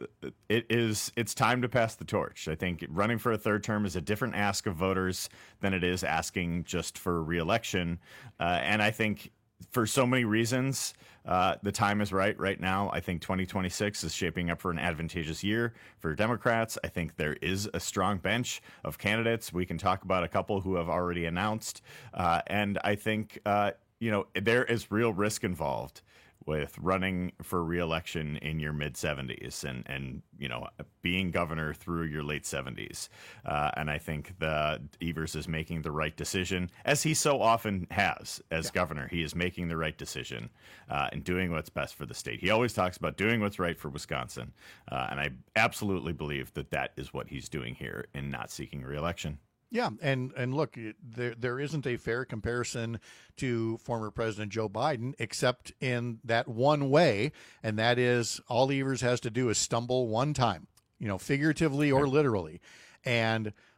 It is. It's time to pass the torch. I think running for a third term is a different ask of voters than it is asking just for re-election. Uh, and I think for so many reasons, uh, the time is right right now. I think twenty twenty-six is shaping up for an advantageous year for Democrats. I think there is a strong bench of candidates. We can talk about a couple who have already announced. Uh, and I think, uh, you know, there is real risk involved with running for re-election in your mid-seventies and, and you know, being governor through your late seventies. Uh, and I think the Evers is making the right decision, as he so often has as yeah. governor. He is making the right decision uh, and doing what's best for the state. He always talks about doing what's right for Wisconsin. Uh, and I absolutely believe that that is what he's doing here in not seeking re-election. Yeah, and and look, there there isn't a fair comparison to former President Joe Biden, except in that one way, and that is all Evers has to do is stumble one time, you know, figuratively or literally. And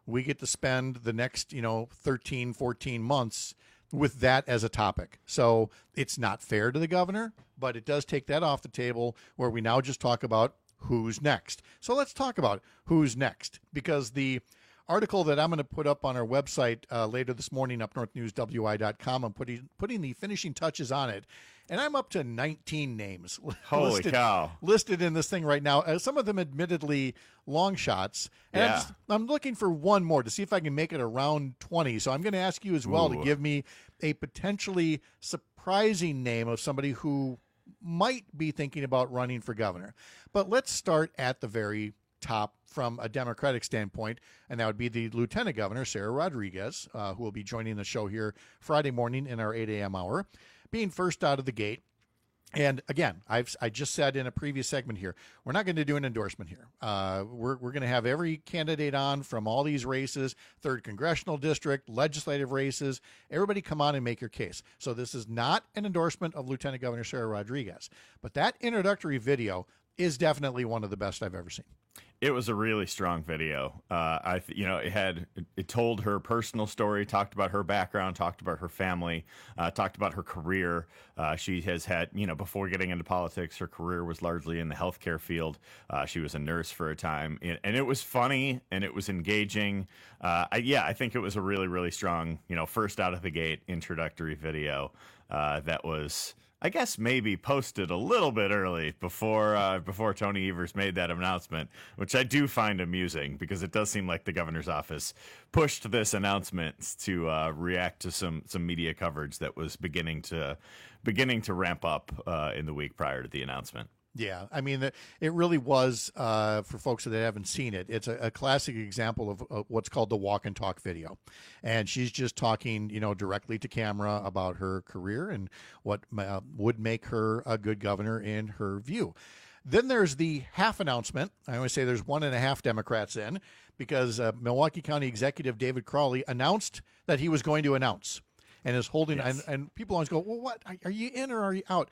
we get to spend the next, you know, thirteen, fourteen months with that as a topic. So it's not fair to the governor, but it does take that off the table where we now just talk about who's next. So let's talk about who's next, because the article that I'm going to put up on our website uh, later this morning, up north news w i dot com, I'm putting, putting the finishing touches on it. And I'm up to nineteen names Holy listed, cow. listed in this thing right now. Uh, some of them admittedly long shots. And Yeah. I'm, just, I'm looking for one more to see if I can make it around twenty. So I'm going to ask you as well Ooh. to give me a potentially surprising name of somebody who might be thinking about running for governor. But let's start at the very top from a Democratic standpoint, and that would be the Lieutenant Governor, Sarah Rodriguez, uh, who will be joining the show here Friday morning in our eight a.m. hour, being first out of the gate. And again, I've I just said in a previous segment here, we're not going to do an endorsement here. Uh, we're we're going to have every candidate on from all these races, third congressional district, legislative races. Everybody come on and make your case. So this is not an endorsement of Lieutenant Governor Sarah Rodriguez, but that introductory video is definitely one of the best I've ever seen. It was a really strong video. Uh, I, th- you know, it had it told her personal story, talked about her background, talked about her family, uh, talked about her career. Uh, she has had, you know, before getting into politics, her career was largely in the healthcare field. Uh, she was a nurse for a time, and, and it was funny and it was engaging. Uh, I, yeah, I think it was a really, really strong, you know, first out of the gate introductory video uh, that was, I guess, maybe posted a little bit early before uh, before Tony Evers made that announcement, which I do find amusing because it does seem like the governor's office pushed this announcement to uh, react to some some media coverage that was beginning to beginning to ramp up uh, in the week prior to the announcement. Yeah, I mean, it really was, uh, for folks that haven't seen it, it's a, a classic example of uh, what's called the walk and talk video. And she's just talking, you know, directly to camera about her career and what uh, would make her a good governor in her view. Then there's the half announcement. I always say there's one and a half Democrats in, because uh, Milwaukee County Executive David Crowley announced that he was going to announce and is holding, Yes. and, and people always go, well, what, are you in or are you out?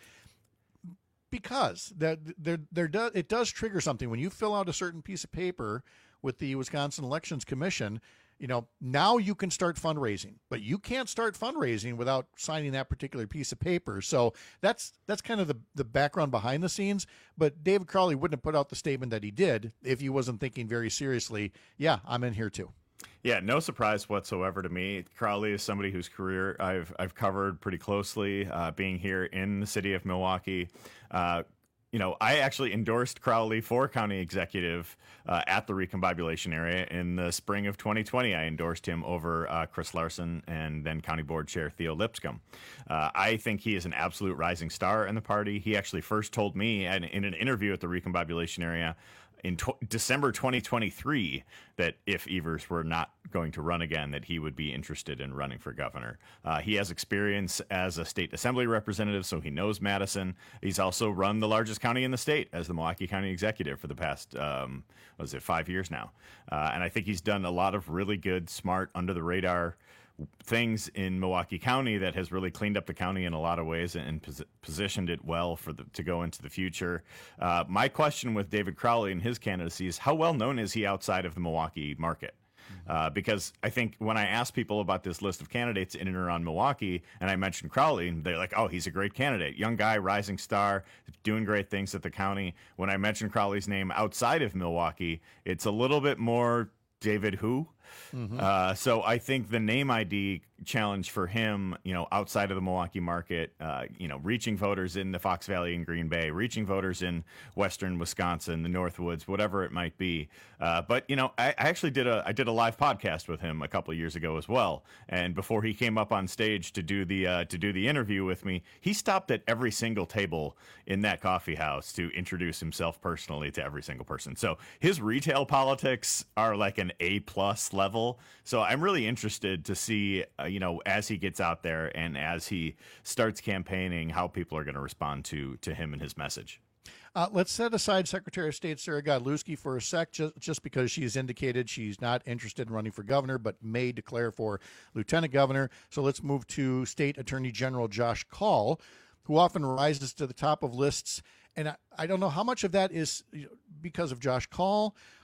Because there, there, there does it does trigger something when you fill out a certain piece of paper with the Wisconsin Elections Commission. You know, now you can start fundraising, but you can't start fundraising without signing that particular piece of paper. So that's that's kind of the the background behind the scenes. But David Crowley wouldn't have put out the statement that he did if he wasn't thinking very seriously. Yeah, I'm in here too. Yeah, no surprise whatsoever to me. Crowley is somebody whose career I've I've covered pretty closely, uh, being here in the city of Milwaukee. Uh, you know, I actually endorsed Crowley for county executive uh, at the recombobulation area in the spring of twenty twenty. I endorsed him over uh, Chris Larson and then County Board Chair Theo Lipscomb. Uh, I think he is an absolute rising star in the party. He actually first told me in, in an interview at the recombobulation area in tw- December twenty twenty-three that if Evers were not going to run again, that he would be interested in running for governor. Uh, he has experience as a state assembly representative, so he knows Madison. He's also run the largest county in the state as the Milwaukee County executive for the past, um, what is it, five years now. Uh, and I think he's done a lot of really good, smart, under-the-radar things in Milwaukee County that has really cleaned up the county in a lot of ways and pos- positioned it well for the, to go into the future. Uh, my question with David Crowley and his candidacy is, how well known is he outside of the Milwaukee market? Uh, because I think when I ask people about this list of candidates in and around Milwaukee, and I mentioned Crowley, they're like, oh, he's a great candidate. Young guy, rising star, doing great things at the county. When I mention Crowley's name outside of Milwaukee, it's a little bit more David who? Mm-hmm. Uh, so I think the name I D challenge for him, you know, outside of the Milwaukee market, uh, you know, reaching voters in the Fox Valley and Green Bay, reaching voters in western Wisconsin, the Northwoods, whatever it might be. Uh, but you know, I, I actually did a I did a live podcast with him a couple of years ago as well. And before he came up on stage to do the uh, to do the interview with me, he stopped at every single table in that coffee house to introduce himself personally to every single person. So his retail politics are like an A plus level. So I'm really interested to see, uh, you know, as he gets out there and as he starts campaigning, how people are going to respond to to him and his message. Uh, let's set aside Secretary of State Sarah Godlewski for a sec, just, just because she's indicated she's not interested in running for governor, but may declare for lieutenant governor. So let's move to State Attorney General Josh Kaul, who often rises to the top of lists. And I, I don't know how much of that is because of Josh Kaul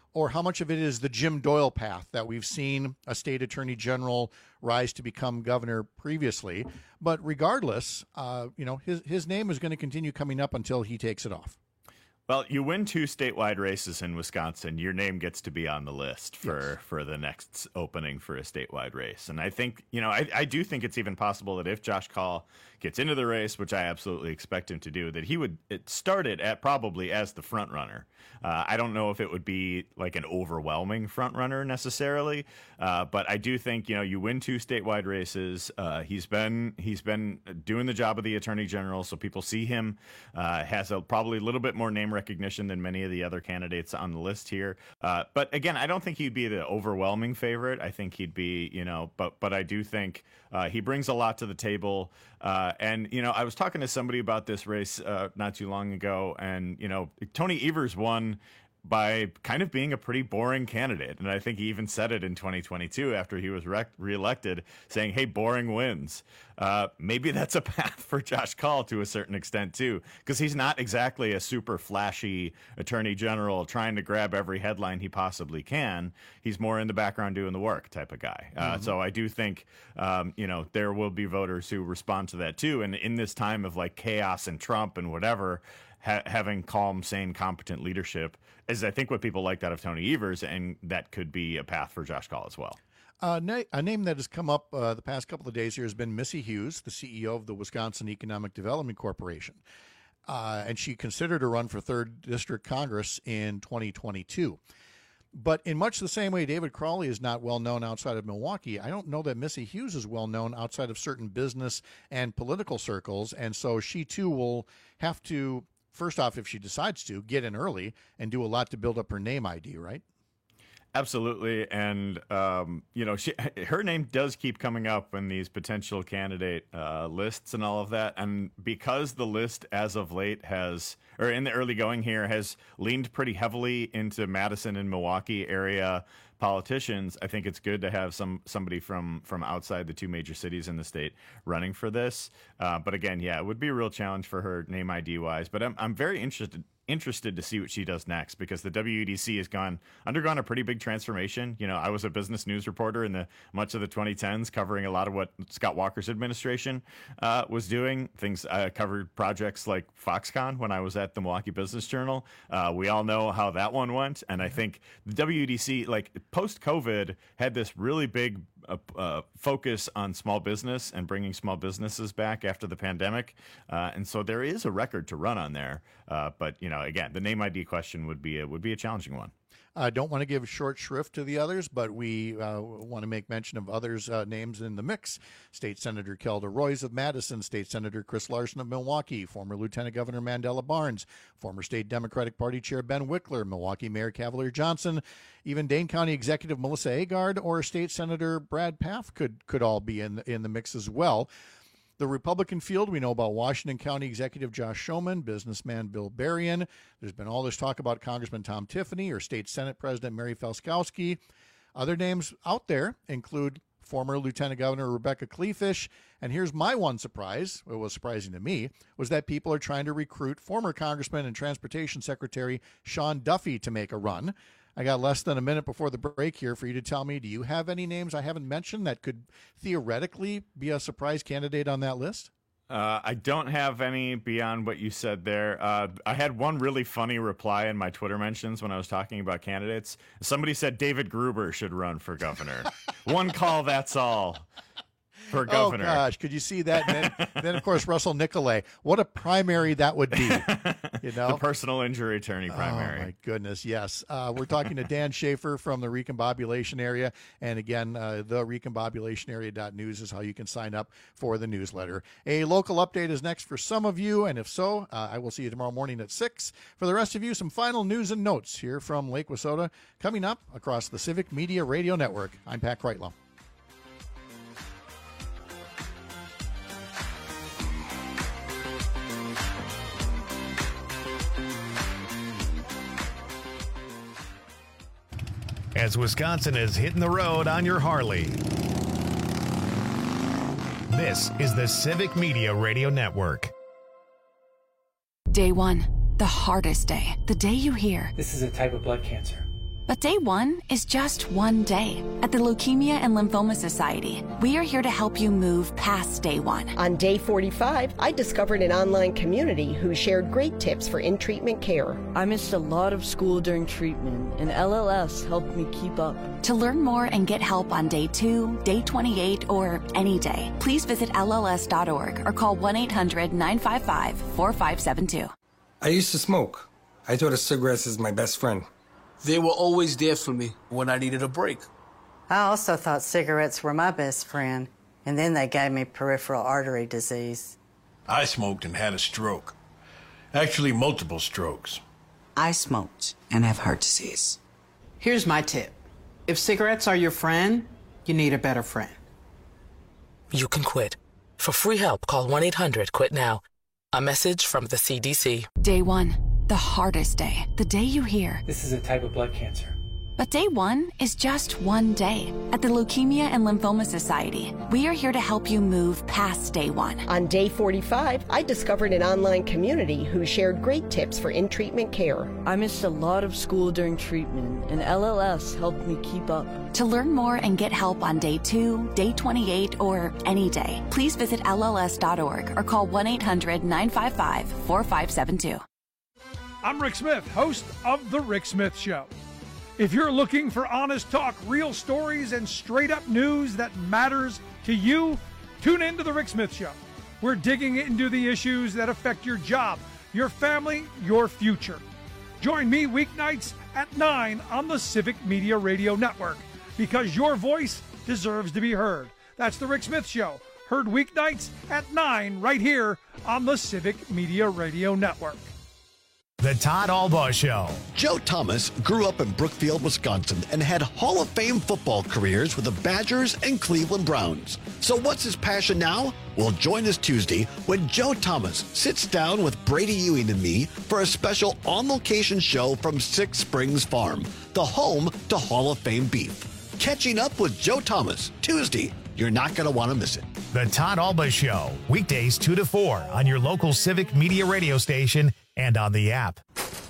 or how much of it is the Jim Doyle path that we've seen a state attorney general rise to become governor previously. But regardless, uh, you know, his, his name is going to continue coming up until he takes it off. Well, you win two statewide races in Wisconsin, your name gets to be on the list for, yes. for the next opening for a statewide race. And I think, you know, I, I do think it's even possible that if Josh Kaul gets into the race, which I absolutely expect him to do, that he would it started at probably as the front runner. Uh, I don't know if it would be like an overwhelming front runner necessarily, uh, but I do think, you know, you win two statewide races. Uh, he's been he's been doing the job of the attorney general, so people see him, uh, has a, probably a little bit more name recognition than many of the other candidates on the list here. Uh, but again, I don't think he'd be the overwhelming favorite. I think he'd be, you know, but but I do think uh, he brings a lot to the table. Uh, and, you know, I was talking to somebody about this race uh, not too long ago, and, you know, Tony Evers won by kind of being a pretty boring candidate. And I think he even said it in twenty twenty-two after he was re- reelected, saying, hey, boring wins. Uh, maybe that's a path for Josh Kaul to a certain extent, too, because he's not exactly a super flashy attorney general trying to grab every headline he possibly can. He's more in the background doing the work type of guy. Uh, mm-hmm. So I do think, um, you know, there will be voters who respond to that, too. And in this time of like chaos and Trump and whatever, Ha- having calm, sane, competent leadership is, I think, what people liked out of Tony Evers, and that could be a path for Josh Kaul as well. Uh, na- a name that has come up uh, the past couple of days here has been Missy Hughes, the C E O of the Wisconsin Economic Development Corporation. Uh, and she considered a run for third District Congress in twenty twenty-two. But in much the same way David Crowley is not well known outside of Milwaukee, I don't know that Missy Hughes is well known outside of certain business and political circles. And so she, too, will have to, first off, if she decides to, get in early and do a lot to build up her name I D, right? Absolutely. And, um, you know, she, her name does keep coming up in these potential candidate uh, lists and all of that. And because the list as of late has, or in the early going here, has leaned pretty heavily into Madison and Milwaukee area politicians, I think it's good to have some somebody from from outside the two major cities in the state running for this. Uh, but again, yeah, it would be a real challenge for her name I D wise. But I'm I'm very interested interested to see what she does next, because the W E D C has gone undergone a pretty big transformation. You know, I was a business news reporter in the much of the twenty tens, covering a lot of what Scott Walker's administration uh, was doing. Things I covered projects like Foxconn when I was at the Milwaukee Business Journal. Uh, we all know how that one went, and I think the W E D C, like post-COVID, had this really big uh, uh, focus on small business and bringing small businesses back after the pandemic, uh, and so there is a record to run on there. Uh, but you know, again, the name I D question would be a, would be a challenging one. I don't want to give short shrift to the others, but we uh, want to make mention of others' uh, names in the mix. State Senator Kelda Roys of Madison, State Senator Chris Larson of Milwaukee, former Lieutenant Governor Mandela Barnes, former State Democratic Party Chair Ben Wickler, Milwaukee Mayor Cavalier Johnson, even Dane County Executive Melissa Agard, or State Senator Brad Pfaff could could all be in in the mix as well. The Republican field, we know about Washington County Executive Josh Schoeman, businessman Bill Berrien. There's been all this talk about Congressman Tom Tiffany or State Senate President Mary Felskowski. Other names out there include former Lieutenant Governor Rebecca Kleefisch. And here's my one surprise, what was surprising to me, was that people are trying to recruit former Congressman and Transportation Secretary Sean Duffy to make a run. I got less than a minute before the break here for you to tell me, do you have any names I haven't mentioned that could theoretically be a surprise candidate on that list? Uh, I don't have any beyond what you said there. Uh, I had one really funny reply in my Twitter mentions when I was talking about candidates. Somebody said David Gruber should run for governor. One call, that's all. For governor. Oh, gosh. Could you see that? And then, then, of course, Russell Nicolay. What a primary that would be. You know? The personal injury attorney primary. Oh, my goodness. Yes. Uh, we're talking to Dan Schaefer from the Recombobulation Area. And again, uh, the recombobulation area dot news is how you can sign up for the newsletter. A local update is next for some of you. And if so, uh, I will see you tomorrow morning at six. For the rest of you, some final news and notes here from Lake Wissota coming up across the Civic Media Radio Network. I'm Pat Kreitlow. As Wisconsin is hitting the road on your Harley. This is the Civic Media Radio Network. Day one, the hardest day. The day you hear, this is a type of blood cancer. But day one is just one day. At the Leukemia and Lymphoma Society, we are here to help you move past day one. On day forty-five, I discovered an online community who shared great tips for in-treatment care. I missed a lot of school during treatment, and L L S helped me keep up. To learn more and get help on day two, day twenty-eight, or any day, please visit L L S dot org or call one eight hundred nine five five four five seven two. I used to smoke. I thought of cigarettes as my best friend. They were always there for me when I needed a break. I also thought cigarettes were my best friend, and then they gave me peripheral artery disease. I smoked and had a stroke. Actually, multiple strokes. I smoked and have heart disease. Here's my tip. If cigarettes are your friend, you need a better friend. You can quit. For free help, call one eight hundred quit now. A message from the C D C. Day one, the hardest day, the day you hear. This is a type of blood cancer. But day one is just one day. At the Leukemia and Lymphoma Society, we are here to help you move past day one. On day forty-five, I discovered an online community who shared great tips for in-treatment care. I missed a lot of school during treatment, and L L S helped me keep up. To learn more and get help on day two, day twenty-eight, or any day, please visit L L S dot org or call one eight hundred nine five five four five seven two. I'm Rick Smith, host of The Rick Smith Show. If you're looking for honest talk, real stories, and straight-up news that matters to you, tune in to The Rick Smith Show. We're digging into the issues that affect your job, your family, your future. Join me weeknights at nine on the Civic Media Radio Network, because your voice deserves to be heard. That's The Rick Smith Show, heard weeknights at nine right here on the Civic Media Radio Network. The Todd Albaugh Show. Joe Thomas grew up in Brookfield, Wisconsin, and had Hall of Fame football careers with the Badgers and Cleveland Browns. So what's his passion now? Well, join us Tuesday when Joe Thomas sits down with Brady Ewing and me for a special on-location show from Six Springs Farm, the home to Hall of Fame beef. Catching up with Joe Thomas, Tuesday. You're not going to want to miss it. The Todd Albaugh Show, weekdays two to four on your local Civic Media radio station and on the app.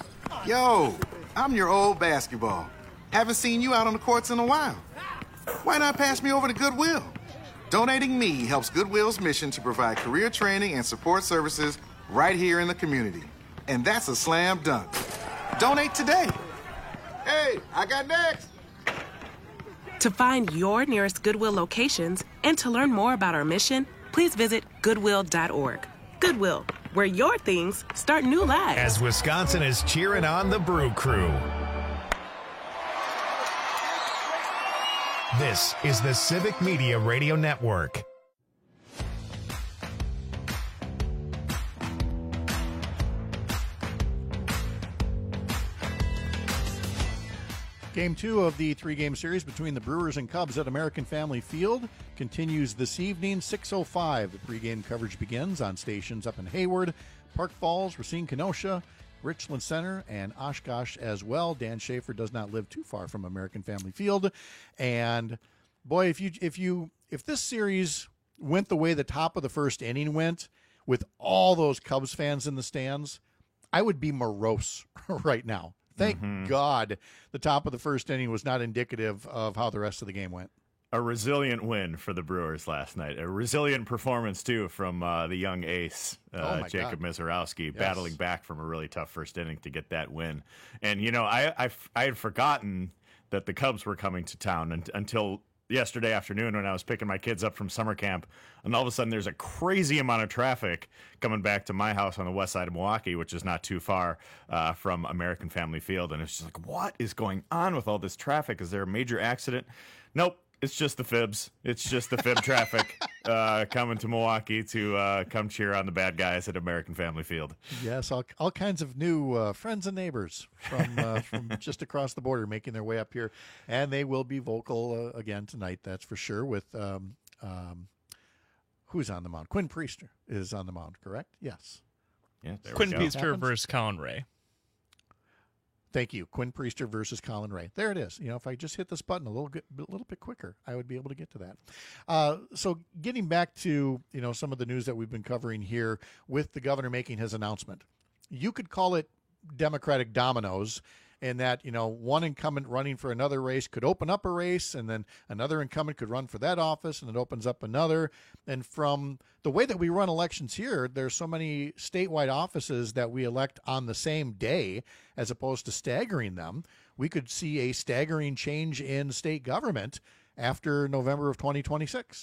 Yo, I'm your old basketball. Haven't seen you out on the courts in a while. Why not pass me over to Goodwill? Donating me helps Goodwill's mission to provide career training and support services right here in the community. And that's a slam dunk. Donate today. Hey, I got next. To find your nearest Goodwill locations and to learn more about our mission, please visit goodwill dot org. Goodwill, where your things start new lives. As Wisconsin is cheering on the Brew Crew. This is the Civic Media Radio Network. Game two of the three-game series between the Brewers and Cubs at American Family Field continues this evening, six oh five. The pregame coverage begins on stations up in Hayward, Park Falls, Racine, Kenosha, Richland Center, and Oshkosh as well. Dan Schaefer does not live too far from American Family Field. And, boy, if you if you if this series went the way the top of the first inning went, with all those Cubs fans in the stands, I would be morose right now. Thank mm-hmm. God the top of the first inning was not indicative of how the rest of the game went. A resilient win for the Brewers last night. A resilient performance, too, from uh, the young ace, uh, oh Jacob Mizorowski, yes. battling back from a really tough first inning to get that win. And, you know, I, I, I had forgotten that the Cubs were coming to town and, until yesterday afternoon when I was picking my kids up from summer camp, and all of a sudden there's a crazy amount of traffic coming back to my house on the west side of Milwaukee, which is not too far uh, from American Family Field. And it's just like, what is going on with all this traffic? Is there a major accident? Nope. It's just the fibs. It's just the fib traffic uh, coming to Milwaukee to uh, come cheer on the bad guys at American Family Field. Yes, all, all kinds of new uh, friends and neighbors from uh, from just across the border making their way up here, and they will be vocal uh, again tonight. That's for sure. With um, um, who's on the mound? Quinn Priester is on the mound. Correct? Yes. Yeah. Quinn Priester versus Colin Ray. Thank you. Quinn Priester versus Colin Ray. There it is. You know, if I just hit this button a little bit, a little bit quicker, I would be able to get to that. Uh, so getting back to, you know, some of the news that we've been covering here with the governor making his announcement. You could call it Democratic dominoes, and that, you know, one incumbent running for another race could open up a race, and then another incumbent could run for that office, and it opens up another. And from the way that we run elections here, there's so many statewide offices that we elect on the same day as opposed to staggering them. We could see a staggering change in state government after November of twenty twenty-six.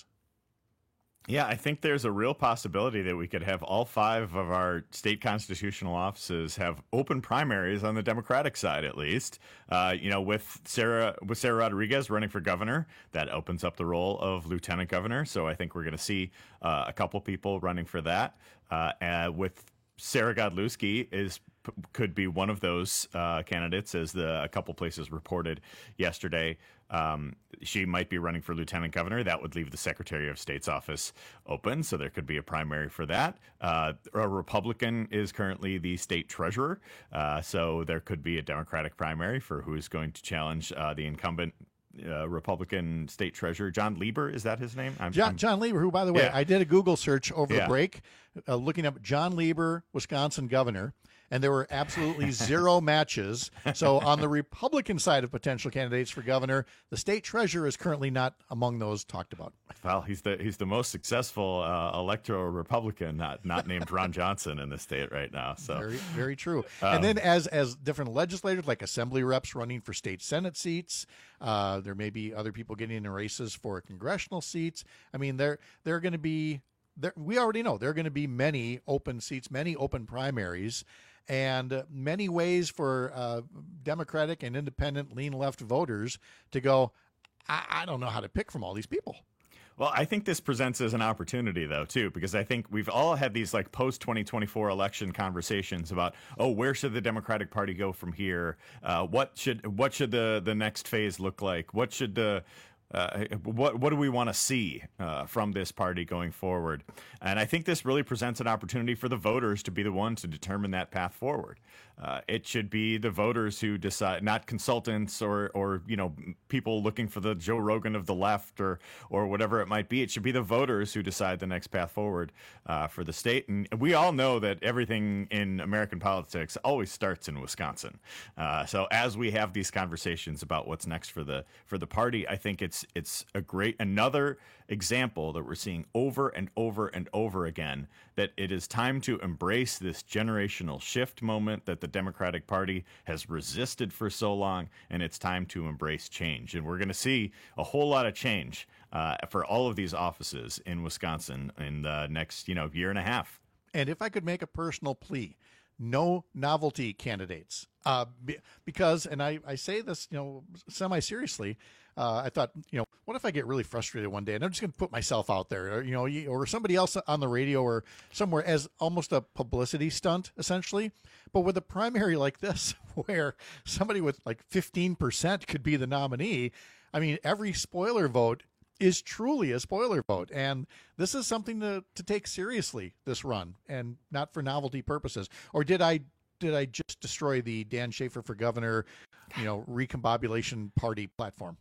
Yeah, I think there's a real possibility that we could have all five of our state constitutional offices have open primaries on the Democratic side, at least. Uh, you know, with Sarah with Sarah Rodriguez running for governor, that opens up the role of lieutenant governor. So I think we're going to see uh, a couple people running for that. Uh, and with Sarah Godlewski is could be one of those uh, candidates, as the a couple places reported yesterday. Um, she might be running for lieutenant governor. That would leave the Secretary of State's office open, so there could be a primary for that. Uh, a Republican is currently the state treasurer, uh, so there could be a Democratic primary for who is going to challenge uh, the incumbent Uh, Republican state treasurer. John Lieber, is that his name? I'm, John, I'm, John Lieber, who, by the way, yeah. I did a Google search over Yeah. the break, uh, looking up John Lieber, Wisconsin governor, and there were absolutely zero matches. So on the Republican side of potential candidates for governor, the state treasurer is currently not among those talked about. Well, he's the he's the most successful uh, electoral Republican, not not named Ron Johnson in the state right now. So very very true. Um, and then as as different legislators, like assembly reps running for state senate seats, uh, there may be other people getting in races for congressional seats. I mean, there there are going to be there. We already know there are going to be many open seats, many open primaries, and uh, many ways for uh, Democratic and independent lean left voters to go, I, I don't know how to pick from all these people. Well, I think this presents as an opportunity, though, too, because I think we've all had these like post twenty twenty-four election conversations about, oh, where should the Democratic Party go from here? Uh, what should what should the, the next phase look like? What should the Uh, what what do we want to see uh, from this party going forward? And I think this really presents an opportunity for the voters to be the ones to determine that path forward. Uh, it should be the voters who decide, not consultants or or you know people looking for the Joe Rogan of the left or or whatever it might be. It should be the voters who decide the next path forward uh, for the state. And we all know that everything in American politics always starts in Wisconsin. Uh, so as we have these conversations about what's next for the for the party, I think it's It's a great another example that we're seeing over and over and over again, that it is time to embrace this generational shift moment that the Democratic Party has resisted for so long, and it's time to embrace change. And we're going to see a whole lot of change uh, for all of these offices in Wisconsin in the next, you know, year and a half. And if I could make a personal plea, no novelty candidates, uh, be, because, and I, I say this, you know, semi-seriously, uh, I thought, you know, what if I get really frustrated one day and I'm just going to put myself out there, or, you know, or somebody else on the radio or somewhere as almost a publicity stunt, essentially. But with a primary like this, where somebody with like fifteen percent could be the nominee, I mean, every spoiler vote is truly a spoiler vote. And this is something to, to take seriously, this run, and not for novelty purposes. Or did I did I just destroy the Dan Schaefer for governor, you know, recombobulation party platform?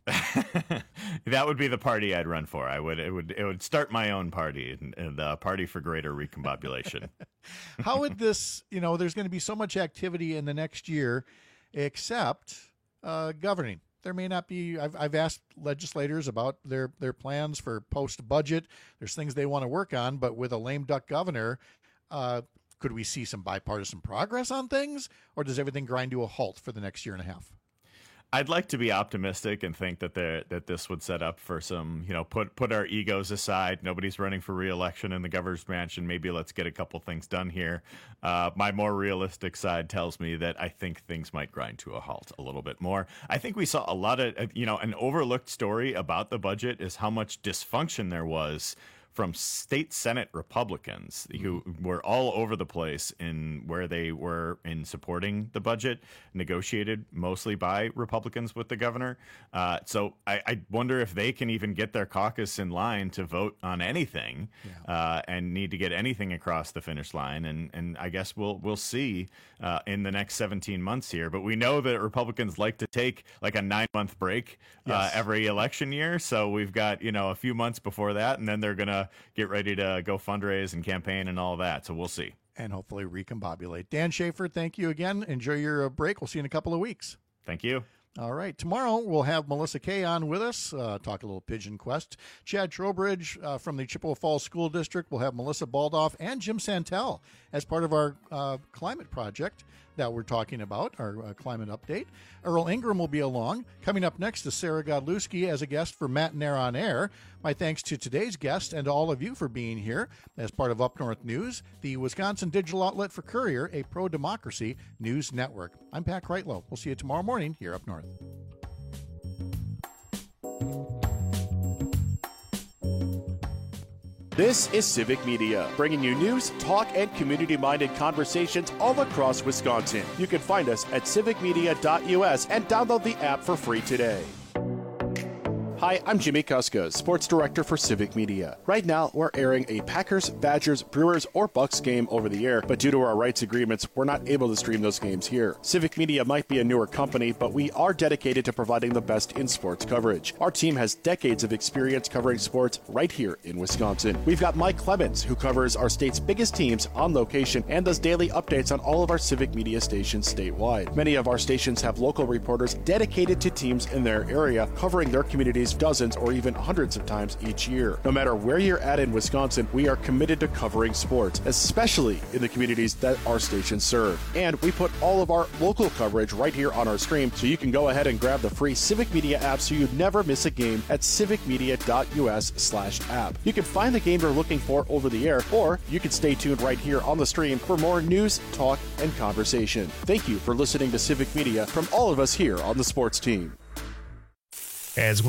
That would be the party I'd run for. I would it would it would start my own party, the Party for Greater Recombobulation. How would this, you know, there's going to be so much activity in the next year, except uh, governing. There may not be. I've, I've asked legislators about their, their plans for post-budget. There's things they want to work on, but with a lame duck governor, uh, could we see some bipartisan progress on things, or does everything grind to a halt for the next year and a half? I'd like to be optimistic and think that there that this would set up for some, you know, put put our egos aside. Nobody's running for re-election in the governor's mansion. Maybe let's get a couple things done here. Uh, my more realistic side tells me that I think things might grind to a halt a little bit more. I think we saw a lot of, you know, an overlooked story about the budget is how much dysfunction there was from state Senate Republicans who were all over the place in where they were in supporting the budget, negotiated mostly by Republicans with the governor. Uh, so I, I wonder if they can even get their caucus in line to vote on anything, yeah. uh, and need to get anything across the finish line. And and I guess we'll we'll see uh, in the next seventeen months here. But we know that Republicans like to take like a nine month break uh, yes. every election year. So we've got, you know, a few months before that, and then they're going to get ready to go fundraise and campaign and all that. So we'll see. And hopefully recombobulate. Dan Schaefer, thank you again. Enjoy your break. We'll see you in a couple of weeks. Thank you. All right. Tomorrow, we'll have Melissa Kay on with us, uh, talk a little Pigeon Quest. Chad Trowbridge uh, from the Chippewa Falls School District. We'll have Melissa Baldoff and Jim Santel as part of our uh, climate project that we're talking about, our uh, climate update. Earl Ingram will be along. Coming up next is Sarah Godlewski as a guest for Matt and Air on Air. My thanks to today's guest and to all of you for being here as part of Up North News, the Wisconsin digital outlet for Courier, a pro-democracy news network. I'm Pat Kreitlow. We'll see you tomorrow morning here up north. This is Civic Media, bringing you news, talk, and community-minded conversations all across Wisconsin. You can find us at civic media dot U S and download the app for free today. Hi, I'm Jimmy Kuska, Sports Director for Civic Media. Right now, we're airing a Packers, Badgers, Brewers, or Bucks game over the air, but due to our rights agreements, we're not able to stream those games here. Civic Media might be a newer company, but we are dedicated to providing the best in sports coverage. Our team has decades of experience covering sports right here in Wisconsin. We've got Mike Clemens, who covers our state's biggest teams on location and does daily updates on all of our Civic Media stations statewide. Many of our stations have local reporters dedicated to teams in their area, covering their communities dozens or even hundreds of times each year. No matter where you're at in Wisconsin, we are committed to covering sports, especially in the communities that our stations serve. And we put all of our local coverage right here on our stream, so you can go ahead and grab the free Civic Media app so you never miss a game at civic media dot U S slash app. You can find the game you're looking for over the air, or you can stay tuned right here on the stream for more news, talk, and conversation. Thank you for listening to Civic Media from all of us here on the sports team. As